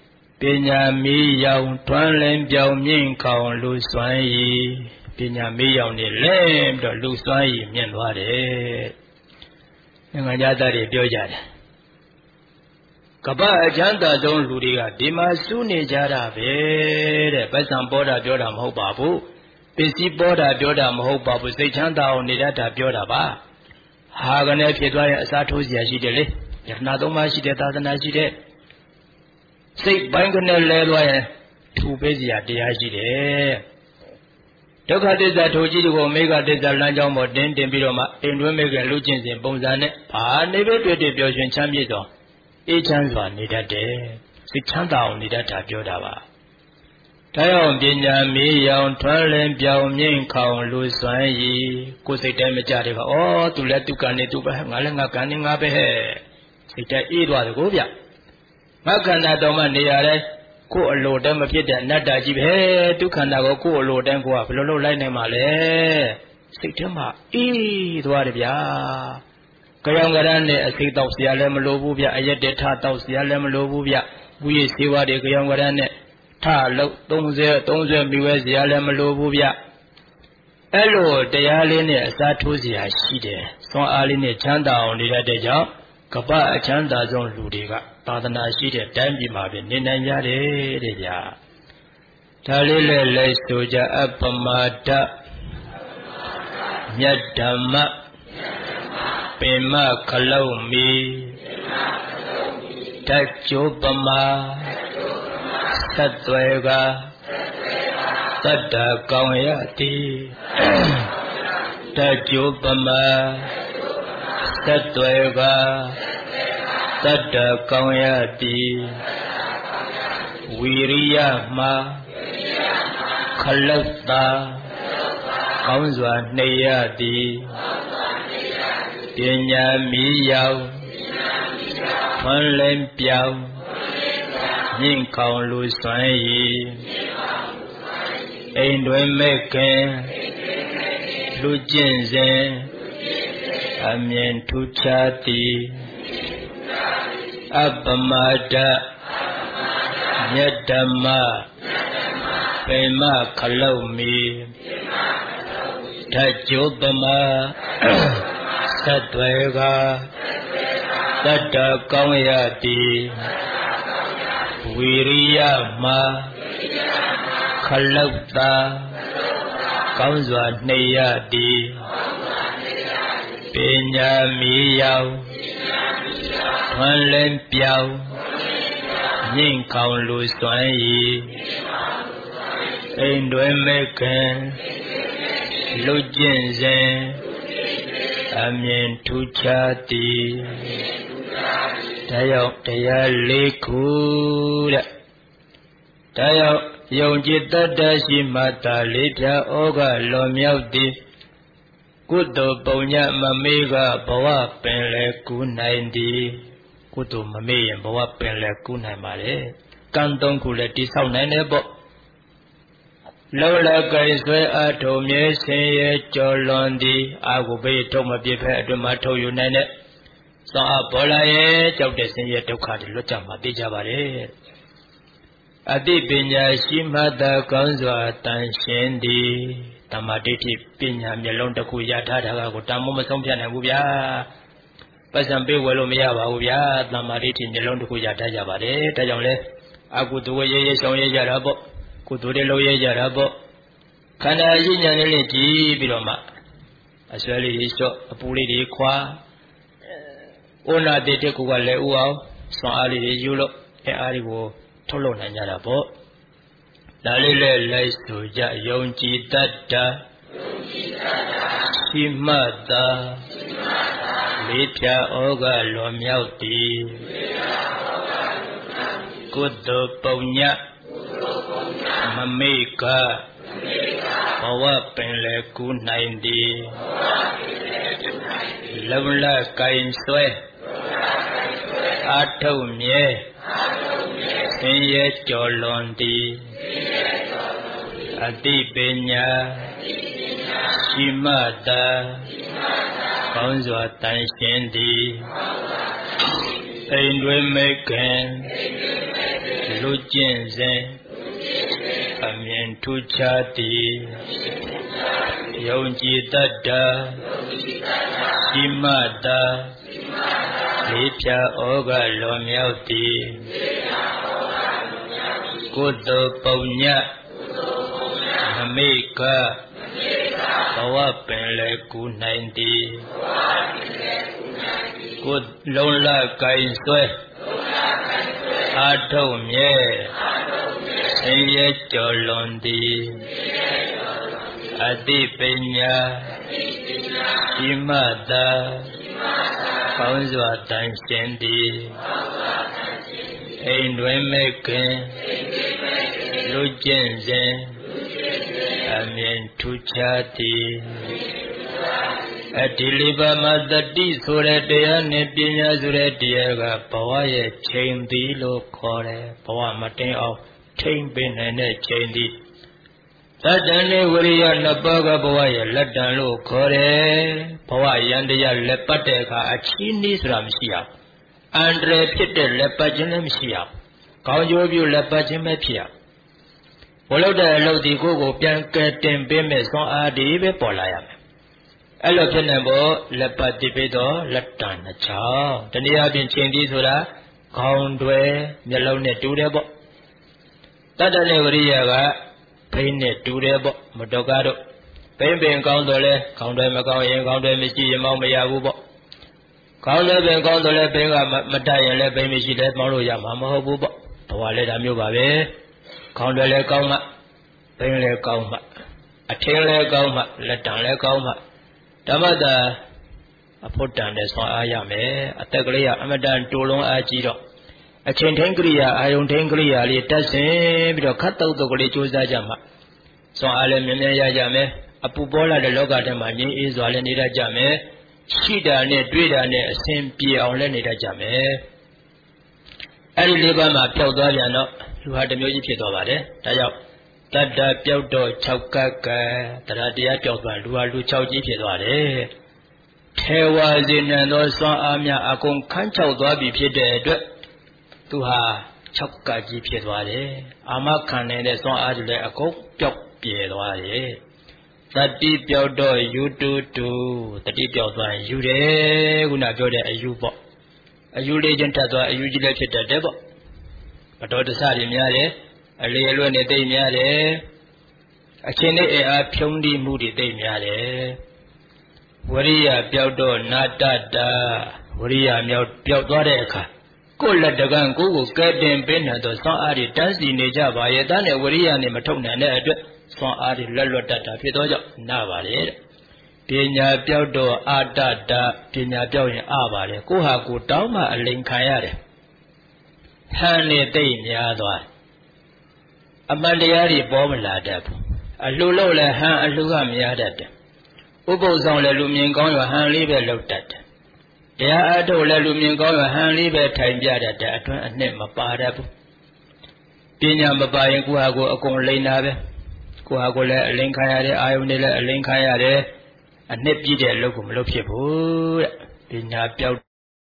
ညာမီးရောင်ထွန်းလင်းပြောင်မြင့်ခေါင်လူစွမ်းရည်ပညာမီးရောင်နေလဲပြီးတော့လူစွမ်းရည်မြင့်သွားတယ်ငါကြသားတွေပြောကြတယ်ကပ္ပအချမ်းသာဆုံးလူတွေကဒီမှာစုနေကြတာပဲတဲ့ပတ်စံပေါ်တာပြောတာမဟုတ်ပါဘူးပစ္စည်းပေါ်တာပြောတာမဟုတ်ပါဘူးစိတ်ချမ်းသာအောင်နေတတ်တာပြောတာပါဟာကနေဖြစ်သွားရင်အစားထိုးစရာရှိတယ်လေယတနာသုံးပါးရှိတယ်သာသနာရှိတယ်စိတ်ပိုင်းကနေလဲသွားရင်ထူပေးစရာတရားရှိတယ်ဒုက္ခသစ္စာထိုကြည့်ကိုမေဃသစ္စာလမ်းကြောင်းပေါ်တင်းတင်ပြီးတော့မှအိမ်တွင်းမေဃလူကျင့်စဉ်ပုံစံနဲ့ဘာနေပဲတွေ့တွေ့ပြောရှင်ချမ်းမြေ့စွာအေးချမ်းစွာနေတတ်တယ်စိတ်ချမ်းသာအောင်နေတတ်တာပြောတာပါဒါကြောင့်ပညာမီးရောင်ထွန်းလင်းပြောင်မြင့်ခေါင်လူစွမ်းရည်ကိုယ်စိတ်တိုင်းမကြတယ်ကဩသူလည်းသူကနေသူပဲငါလည်းငါကနေငါပဲဟဲ့စိတ်တိုင်းအေးသွားတယ်ကိုဗျငါခန္ဓာတော်မှနေရတဲ့ကိုယ်အလိုတည်းမဖြစ်တဲ့အနတ္တကြီးပဲဒုက္ခန္ဓာကိုကိုယ်အလိုတည်းကိုကဘယ်လိုလုပ်လိုက်နိုင်မှာလဲစိတ်ထဲမှာအေးသွားတယ်ဗျာကြောင်ကြမ်းနဲ့အစိတ်တောက်เสียလည်းမလိုဘူးဗျအရက်တထတောက်เสียလည်းမလိုဘူးဗျဝိရစေဝါတွေကြောင်ကြမ်းနဲ့ထလို့သုံးဆယ်သုံးဆယ်မိဝဲเสียလည်းမလိုဘူးဗျအဲ့လိုတရားလေးနဲ့အစားထိုးเสียရှိတယ်သွန်အားလေးနဲ့ချမ်းသာအောင်နေတတ်တဲ့ကြောင့်ကပ္ပအချမ်းသာဆုံးလူတွေကသာသနာရှိတဲ့တိုင်းပြည်မှာပဲနေနိုင်ကြတယ်တဲ့ဗျာဒါလေးလည်းလိုက်ဆိုကြအပမာဒမြတ်ဓမ္မပင်မခလုံးမီဓာတ်ကြိုးပမာသတ္တဝေကသတ္တကောင်းရသည်ဓာတ်ကြိုးပမာသတ္တဝေကသတ္တကောင်းရသည်ဝီရိယမှာခလုတ်တာကောင်းစွာနှိပ်ရသည်ပညာမီးရောင်ထွန်းလင်းပြောင်မြင့်ခေါင်လူစွမ်းရည်အိမ်တွင်မဲ့ခင်လူကျင့်စဉ်အမြင်ထူးခြားသည်အပမာဒမြတ်ဓမ္မပင်မခလုံးမီဓာတ်ကြိုးပမာသတ္တဝေကသတ္တကောင်းရသည်ဝီရိယမှာခလုတ်တာကောင်းစွာနှိပ်ရသည်ပညာမီးရောင်ထွန်းလင်းပြောင်မြင့်ခေါင်လူစွမ်းရည်အိမ်တွင်မဲ့ခင်လူကျင့်စဉ်အမြင်ထူးခြားသည်ဒါရောက်တရားလေးခုတဲ့ဒါရောက်ယုံကြည်တတ်တရှိမှသာလေးဖြာဩဃလွန်မြောက်သည်ကုသိုလ်ပုံညမမေးကဘဝပင်လေကူးနိုင်သည်ကုသိုလ်မမေ့ရင်ဘဝပင်လေကူးနိုင်ပါလေကံသုံးခုလည်းတိဆောက်နိုင်တယ်ပေါ့လောလကိုင်ဆွဲအထုံမြဲဆင်းရဲကြော်လွန်သည်အာဟုဘေးထုတ်မပြစ်ဖက်အတွင်မှာထုတ်ယူနိုင်တဲ့သောအဘောလာရဲ့ကြောက်တဲ့ဆင်းရဲဒုက္ခတွေလွတ်ကြမှာသိကြပါလေအတိပညာရှိမှသာကောင်းစွာတန်ရှင်းသည်တမ္မာဒိဋ္ဌိပညာမျက်လုံးတစ်ခုရထားတာကိုတန်မိုးမဆုံးဖြတ်နိုင်ဘူးဗျာပတ်စံပေးဝယ်လို့မရပါဘူးဗျာတမ္မာဒိဋ္ဌိမျက်လုံးတစ်ခုရထားကြပါတယ်ဒါကြောင့်လဲအကုသိုလ်ရဲ့ရဲ့ဆောင်ရကြတာပေါ့ကုသိုလ်တွေလုပ်ရကြတာပေါ့ခန္ဓာရှိညာလေးလေးကြည့်ပြီးတော့မှအဆွဲလေးတွေလျှော့အပူလေးတွေခွာဩနာတိတက်ကူကလည်းဥအောင်ဆွမ်းအားလေးတွေယူလို့အဲအားတွေကိုထုတ်လုပ်နိုင်ကြတာပေါ့ဒါလေးလည်းလိုက်ဆိုကြယုံကြည်တတ်တာယုံကြည်တတ်တာရှိမှတ်တာရှိမှတ်တာလေးဖြာဩဃလွန်မြောက်သည်လေးဖြာဩဃလွန်မြောက်သည်ကုသိုလ်ပုံညကုသိုလ်ပုံညမမေ့ကမမေ့ကဘဝပင်လေကူးနိုင်သည်ဘဝပင်လေကူးနိုင်သည်လုံလကိုင်ဆွဲလုံလကိုင်ဆွဲအာထုတ်မြဲအာထုတ်မြဲဆင်းရဲကြော်လွန်သည်အတိပညာရှိမှသာကောင်းစွာတန်ရှင်းသည်အိမ်တွင်မိခင်လလူကျင့်စဉ်အမြင်ထူးခြားသည်ယုံကြည်တတ်တာရှိမှသာလေးဖြာဩဃလွန်မြောက်သည်ကုသိုလ်ပုညနမိကဘဝပင်လေကူနိုင်သည်ကိုလုံးလကိုင်ဆွဲအာထုတ်မြဲဆင်းရဲကြော်လွန်သည်အတိပညာရှိမှသာကောင်းစွာတန်ရှင်းသည်အိမ်တွင်မဲ့ခင်လူကျင့်စဉ်အမြင်ထူးခြားသည်အဒီလေးပါးမှာတတိဆိုတဲ့တရားနဲ့ပညာဆိုတဲ့တရားကဘဝရဲ့ချိန်သည်လို့ခေါ်တယ်ဘဝမတင်အောင်ထိမ့်ပင်နိုင်တဲ့ချိန်သည်တတ္တန်နဲ့ဝရိယနှစ်ပါးကဘဝရဲ့လက်တံလို့ခေါ်တယ်ဘဝယန္တရားလက်ပတ်တဲ့အခါအချီးနှီးဆိုတာမရှိအောင်အန္တရာယ်ဖြစ်တဲ့လက်ပတ်ခြင်းလည်းမရှိအောင်ကောင်းကျိုးပြုလက်ပတ်ခြင်းပဲဖြစ်အောင်ဘုလို့တဲ့အလုပ်ဒီကိုယ်ကိုပြန်ကဲတင်ပေးမဲ့စွမ်းအားဒီပဲပေါ်လာရမယ်အဲ့လိုဖြစ်နေဖို့လက်ပတ်တိပိတော့လက်တံနှချောင်းတနည်းအားဖြင့်ချိန်ပြီးဆိုတာခေါင်းတွေမျက်လုံးနဲ့တူတယ်ပေါ့တတ္တနဲ့ဝရိယကဘိန်းနဲ့တူတယ်ပေါ့မတော်ကားတော့ဘိန်းပင်ကောင်းတော့လဲခေါင်းတွေမကောင်းရင်ခေါင်းတွေမရှိရင်မောင်းမရဘူးပေါ့ခေါင်းတွေပင်ကောင်းတော့လဲဘိန်းကမတတ်ရင်လဲဘိန်းမရှိလဲမောင်းလို့ရမှာမဟုတ်ဘူးပေါ့ဘဝလဲဒါမျိုးပါပဲခေါင်းတွေလဲကောင်းမှဘိန်းလဲကောင်းမှအထင်းလဲကောင်းမှလက်တံလဲကောင်းမှဓမ္မတာအဖို့တန်တဲ့ဆွမ်းအားရမယ်အသက်ကလေးကအမတန်တိုးလုံးအားကြီးတော့အချိန်ထိန်ကရိယာအာယုန်ထိန်ကရိယာလေးတက်ဆင်ပြီးတော့ခတ်တုတ်တုတ်ကလေးကြိုးစားကြမှာဆွမ်းအားလည်းမြင်မြင်ရကြမယ်အပူပေါ်လာတဲ့လောကထဲမှာငြိမ်းအေးစွာလည်းနေတတ်ကြမယ်ရှိတာနဲ့တွေ့တာနဲ့အစဉ်ပြေအောင်လည်းနေတတ်ကြမယ်အဲ့ဒီလေးပါးမှာပျောက်သွားပြန်တော့လူဟာတစ်မျိုးကြီးဖြစ်သွားပါတယ်ဒါကြောင့်တတ္တပျောက်တော့၆ကပ်ကတရားတရားပျောက်သွားလူဟာလူ၆ကြီးဖြစ်သွားတယ်ထေဝါစေနံသောစွမ်းအားများအကုန်ခန်းချောက်သွားပြီဖြစ်တဲ့အတွက်သူဟာ၆ကပ်ကြီးဖြစ်သွားတယ်အာမခံနေတဲ့စွမ်းအားတွေလည်းအကုန်ပျောက်ပြဲသွားတယ်တတိပျောက်တော့ယူတူတူတတိပျောက်သွားရင်ယူတယ်ခုနပြောတဲ့အယူပေါ့အယူလေးချင်းထပ်သွားအယူကြီးလည်းဖြစ်တတ်တယ်ပေါ့မတော်တဆတွေများတယ်အလေအလွတ်နဲ့သိများတယ်အချင်းနဲ့အားဖြုံးတိမှုတွေသိများတယ်ဝရိယပျောက်တော့နာတတာဝရိယမြောက်ပျောက်သွားတဲ့အခါကိုယ်လက်တကံကိုယ်ကိုကဲတင်ပေးနေတော့ဆွမ်းအားတွေတန်းစီနေကြပါရဲ့ဒါနဲ့ဝရိယနဲ့မထုတ်နိုင်တဲ့အတွက်ဆွမ်းအားတွေလက်လွတ်တတ်တာဖြစ်သောကြောင့်နာပါလေတဲ့ပညာပျောက်တော့အာတတာပညာပျောက်ရင်အပါလေကိုဟာကိုတောင်းမှအလိန်ခံရတယ်ဟန်နေသိများသွားအမှန်တရားတွေပေါ်မလာတတ်ဘူးအလှလို့လည်းဟန်အလှကများတတ်တယ်ဥပုသ်ဆောင်လည်းလူမြင်ကောင်းရဟန်လေးပဲလောက်တတ်တယ်တရားအထုတ်လည်းလူမြင်ကောင်းရဟန်လေးပဲထိုင်ပြတတ်တယ်အတွင်းအနှစ်မပါတတ်ဘူးပညာမပါရင်ကိုဟာကိုအကုန်လိမ့်တာပဲကိုဟာကိုလည်းအလိန်ခံရတယ်အာယုန်တွေလည်းအလိန်ခံရတယ်အနှစ်ပြည့်တဲ့အလုပ်ကိုမလုပ်ဖြစ်ဘူးတဲ့ပညာပြောက်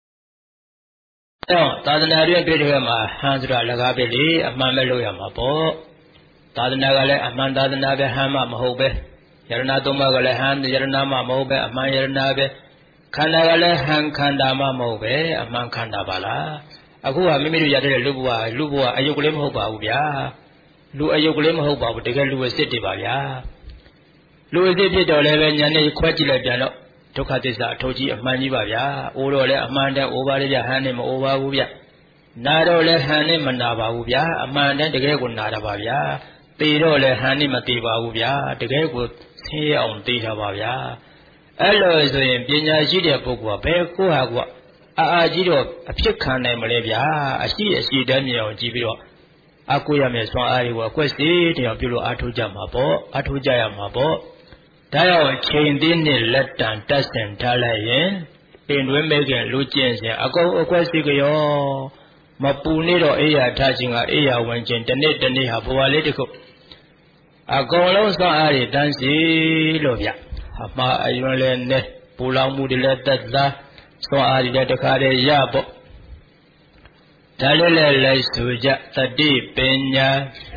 တော့သာသနာ့ရဲ့ပြည့်တဲ့မှာဟန်ဆိုတာလကားပဲလေအမှန်ပဲလုပ်ရမှာပေါ့သာသနာကလည်းအမှန်သာသနာပဲဟန်မှမဟုတ်ပဲယရဏသုံးပါးကလည်းဟန်ယရဏမှမဟုတ်ပဲအမှန်ယရဏပဲခန္ဓာကလည်းဟန်ခန္ဓာမှမဟုတ်ပဲအမှန်ခန္ဓာပါလားအခုကမိမိတို့ရတဲ့လူဘဝလူဘဝအယုတ်ကလေးမဟုတ်ပါဘူးဗျာလူအယုတ်ကလေးမဟုတ်ပါဘူးတကယ်လူအစ်စ်တွေပါဗျာလူအစ်စ်ဖြစ်တော့လည်းပဲညာနဲ့ခွဲကြည့်လိုက်ပြန်တော့ဒုက္ခသစ္စာအထုတ်ကြီးအမှန်ကြီးပါဗျာအိုးတော့လည်းအမှန်တည်းအိုးပါလေဗျာဟန်နဲ့မအိုးပါဘူးဗျာနာတော့လည်းဟန်နဲ့မနာပါဘူးဗျာအမှန်တည်းတကယ်ကိုနာတာပါဗျာသေတော့လည်းဟန်နဲ့မသေးပါဘူးဗျာတကယ်ကိုဆင်းရဲအောင်သေတာပါဗျာအဲ့လိုဆိုရင်ပညာရှိတဲ့ပုဂ္ဂိုလ်ကဘယ်ကိုဟာကအာအာကြီးတော့အဖြစ်ခံနိုင်မလဲဗျာအရှိအရှိတမ်းမြင်အောင်ကြည့်ပြီးတော့အကူရမယ်ဆွမ်းအားတွေကိုအကွက်စီတရားပြုလို့အားထုတ်ကြမှာပေါ့အားထုတ်ကြရမှာပေါ့ဒါကြောင့်ချိန်သေးနဲ့လက်တံတက်ဆင်ထားလိုက်ရင်အိမ်တွင်းမဲ့ခင်လူကျင့်စဉ်အကုန်အကွက်စီကရောမပူနေတော့အိယာထားခြင်းကအိယာဝင်ခြင်းတစ်နေ့တစ်နေ့ဟာဘဝလေးတစ်ခုအကုန်လုံးဆွမ်းအားတွေတန်းစီလို့ဗျအမှားအယွန်းလည်းနဲ့ပူလောင်မှုတွေလည်းတက်သားဆွမ်းအားတွေလည်းတခါတည်းရပေါ့ဒါလေးလည်းလိုက်ဆိုကြတတိပညာ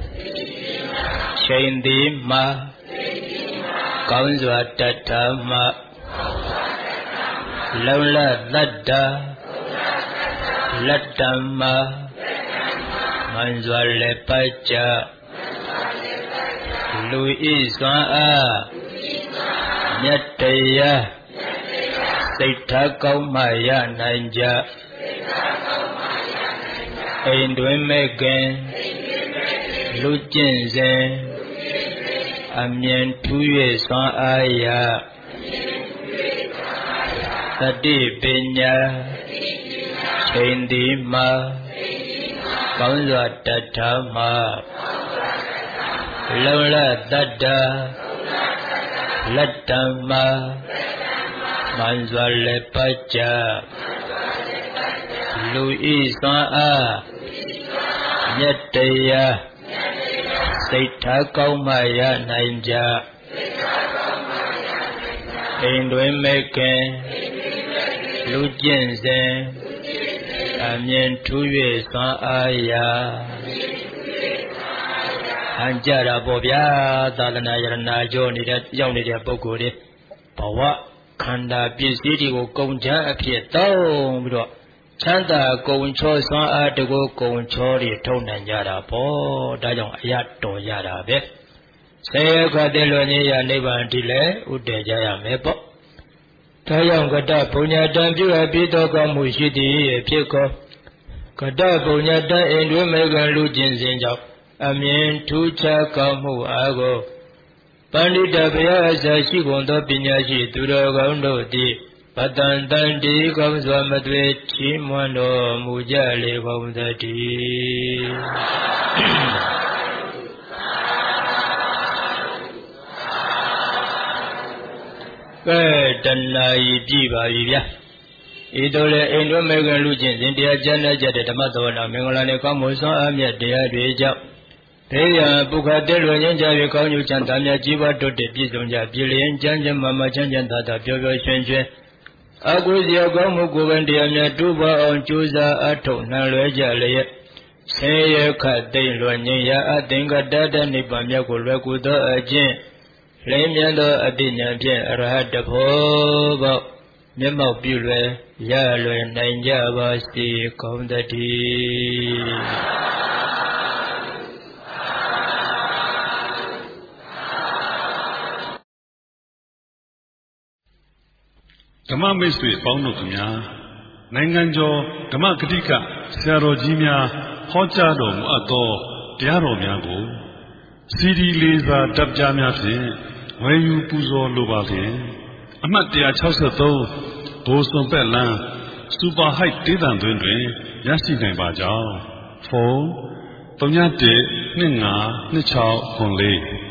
ချိန်သည်မှာကောင်းစွာတတ်တာမှာလုံလသတ္တာလက်တံမှာမှန်စွာလည်းပတ်ကြလူဤစွမ်းအားမြတ်တရားစိတ်ထားကောင်းမှရနိုင်ကြအိမ်တွင်မဲ့ခင်လူကျင့်စဉ်အမြင်ထူး၍စွမ်းအားရတတိပညာချိန်သည်မှာကောင်းစွာတတ်တာမှာလုံလတတ္တာလက်တံမှာမှန်စွာလည်းပတ်ကြလူဤစွမ်းအားမြတ်တရားစိတ်ထားကောင်းမှရနိုင်ကြအိမ်တွင်မဲ့ခင်လူကျင့်စဉ်အမြင်ထူး၍စွမ်းအားရဟန်ကြတာပေါ့ဗျာသာသနာယရနာကြောနေတဲ့ရောက်နေတဲ့ပုဂ္ဂိုလ်တွေဘဝခန္ဓာပစ္စည်းတွေကိုကုန်ချမ်းအဖြစ်တောင်းပြီးတော့ချမ်းသာကုန်ချောစွမ်းအားတကူကုန်ချောတွေထုတ်နိုင်ကြတာပေါ့ဒါကြောင့်အရတော်ရတာပဲဆေယခတဲ့လွန်ကြီးရနိဗ္ဗာန်ဒီလေဥတည်ကြရမယ်ပေါ့ဒါကြောင့်ကတဘုံညာတံပြုအပ်ပြီးတော့ကောင်းမှုရှိသည်ဖြစ်ကောကတဘုံညာတံအိမ်တွင်မေကံလူကျင့်စဉ်ကြောင့်အမြင်ထူးခြားကောင်းမှုအားကိုပန္တိတဘုရားအစရှိကုန်သောပညာရှိသူတော်ကောင်းတို့သည်ပတန်တန်တီကောင်းစွာမသွေချီးမွမ်းတော်မူကြလေကုန်သတည်းကဲတဏှာဤပြပါပြီဗျာဤတို့လည်းအိမ်တွင်မေကံလူချင်းစဉ်တရားကျမ်းနဲ့ကြတဲ့ဓမ္မသောနာမင်္ဂလာနဲ့ကောင်းမှုစွမ်းအားမြတ်တရားတွေကြောင့်ဒေယပုခတဲ့လွန်ငင်းကြပြီးကောင်းကျိုးချမ်းသာများကြီးပွားတိုးတက်ပြည့်စုံကြပြည်လျင်ကျမ်းကျမ်းမာမာချမ်းချမ်းသာသာပျော်ပျော်ရွှင်ရွှင်အကုသိုလ်ကောင်းမှုကိုယ်ပင်တရားများတူပါအောင်ကြိုးစားအထောက်နှံလွယ်ကြလျက်ဆင်းရဲခတ်သိမ့်လွန်ငင်းရာအသင်္ကတတနိဗ္ဗာန်မြတ်ကိုလွယ်ကူသောအကျင့်လိမ့်မြန်သောအတိညာဖြင့်အရဟတဖို့ပေါမျက်မှောက်ပြုလွယ်ရလွယ်နိုင်ကြပါစေကောင်းသတည်းဓမ္မမိတ်ဆွေပေါင်းတို့ခင်ဗျာနိုင်ငံကျော်ဓမ္မဂတိကဆရာတော်ကြီးများဟောကြားတော်မူအပ်သောတရားတော်များကိုစီဒီလေးစာတပ်ပြားများဖြင့်ဝယ်ယူပူဇော်လိုပါလျင်အမှတ်one sixty-threeဘိုးစွန်ပက်လန်းစူပါဟိုက်ဒေသတွင်တွင်ရရှိနိုင်ပါကြောင်းဖုန်းthree one one two five two six four four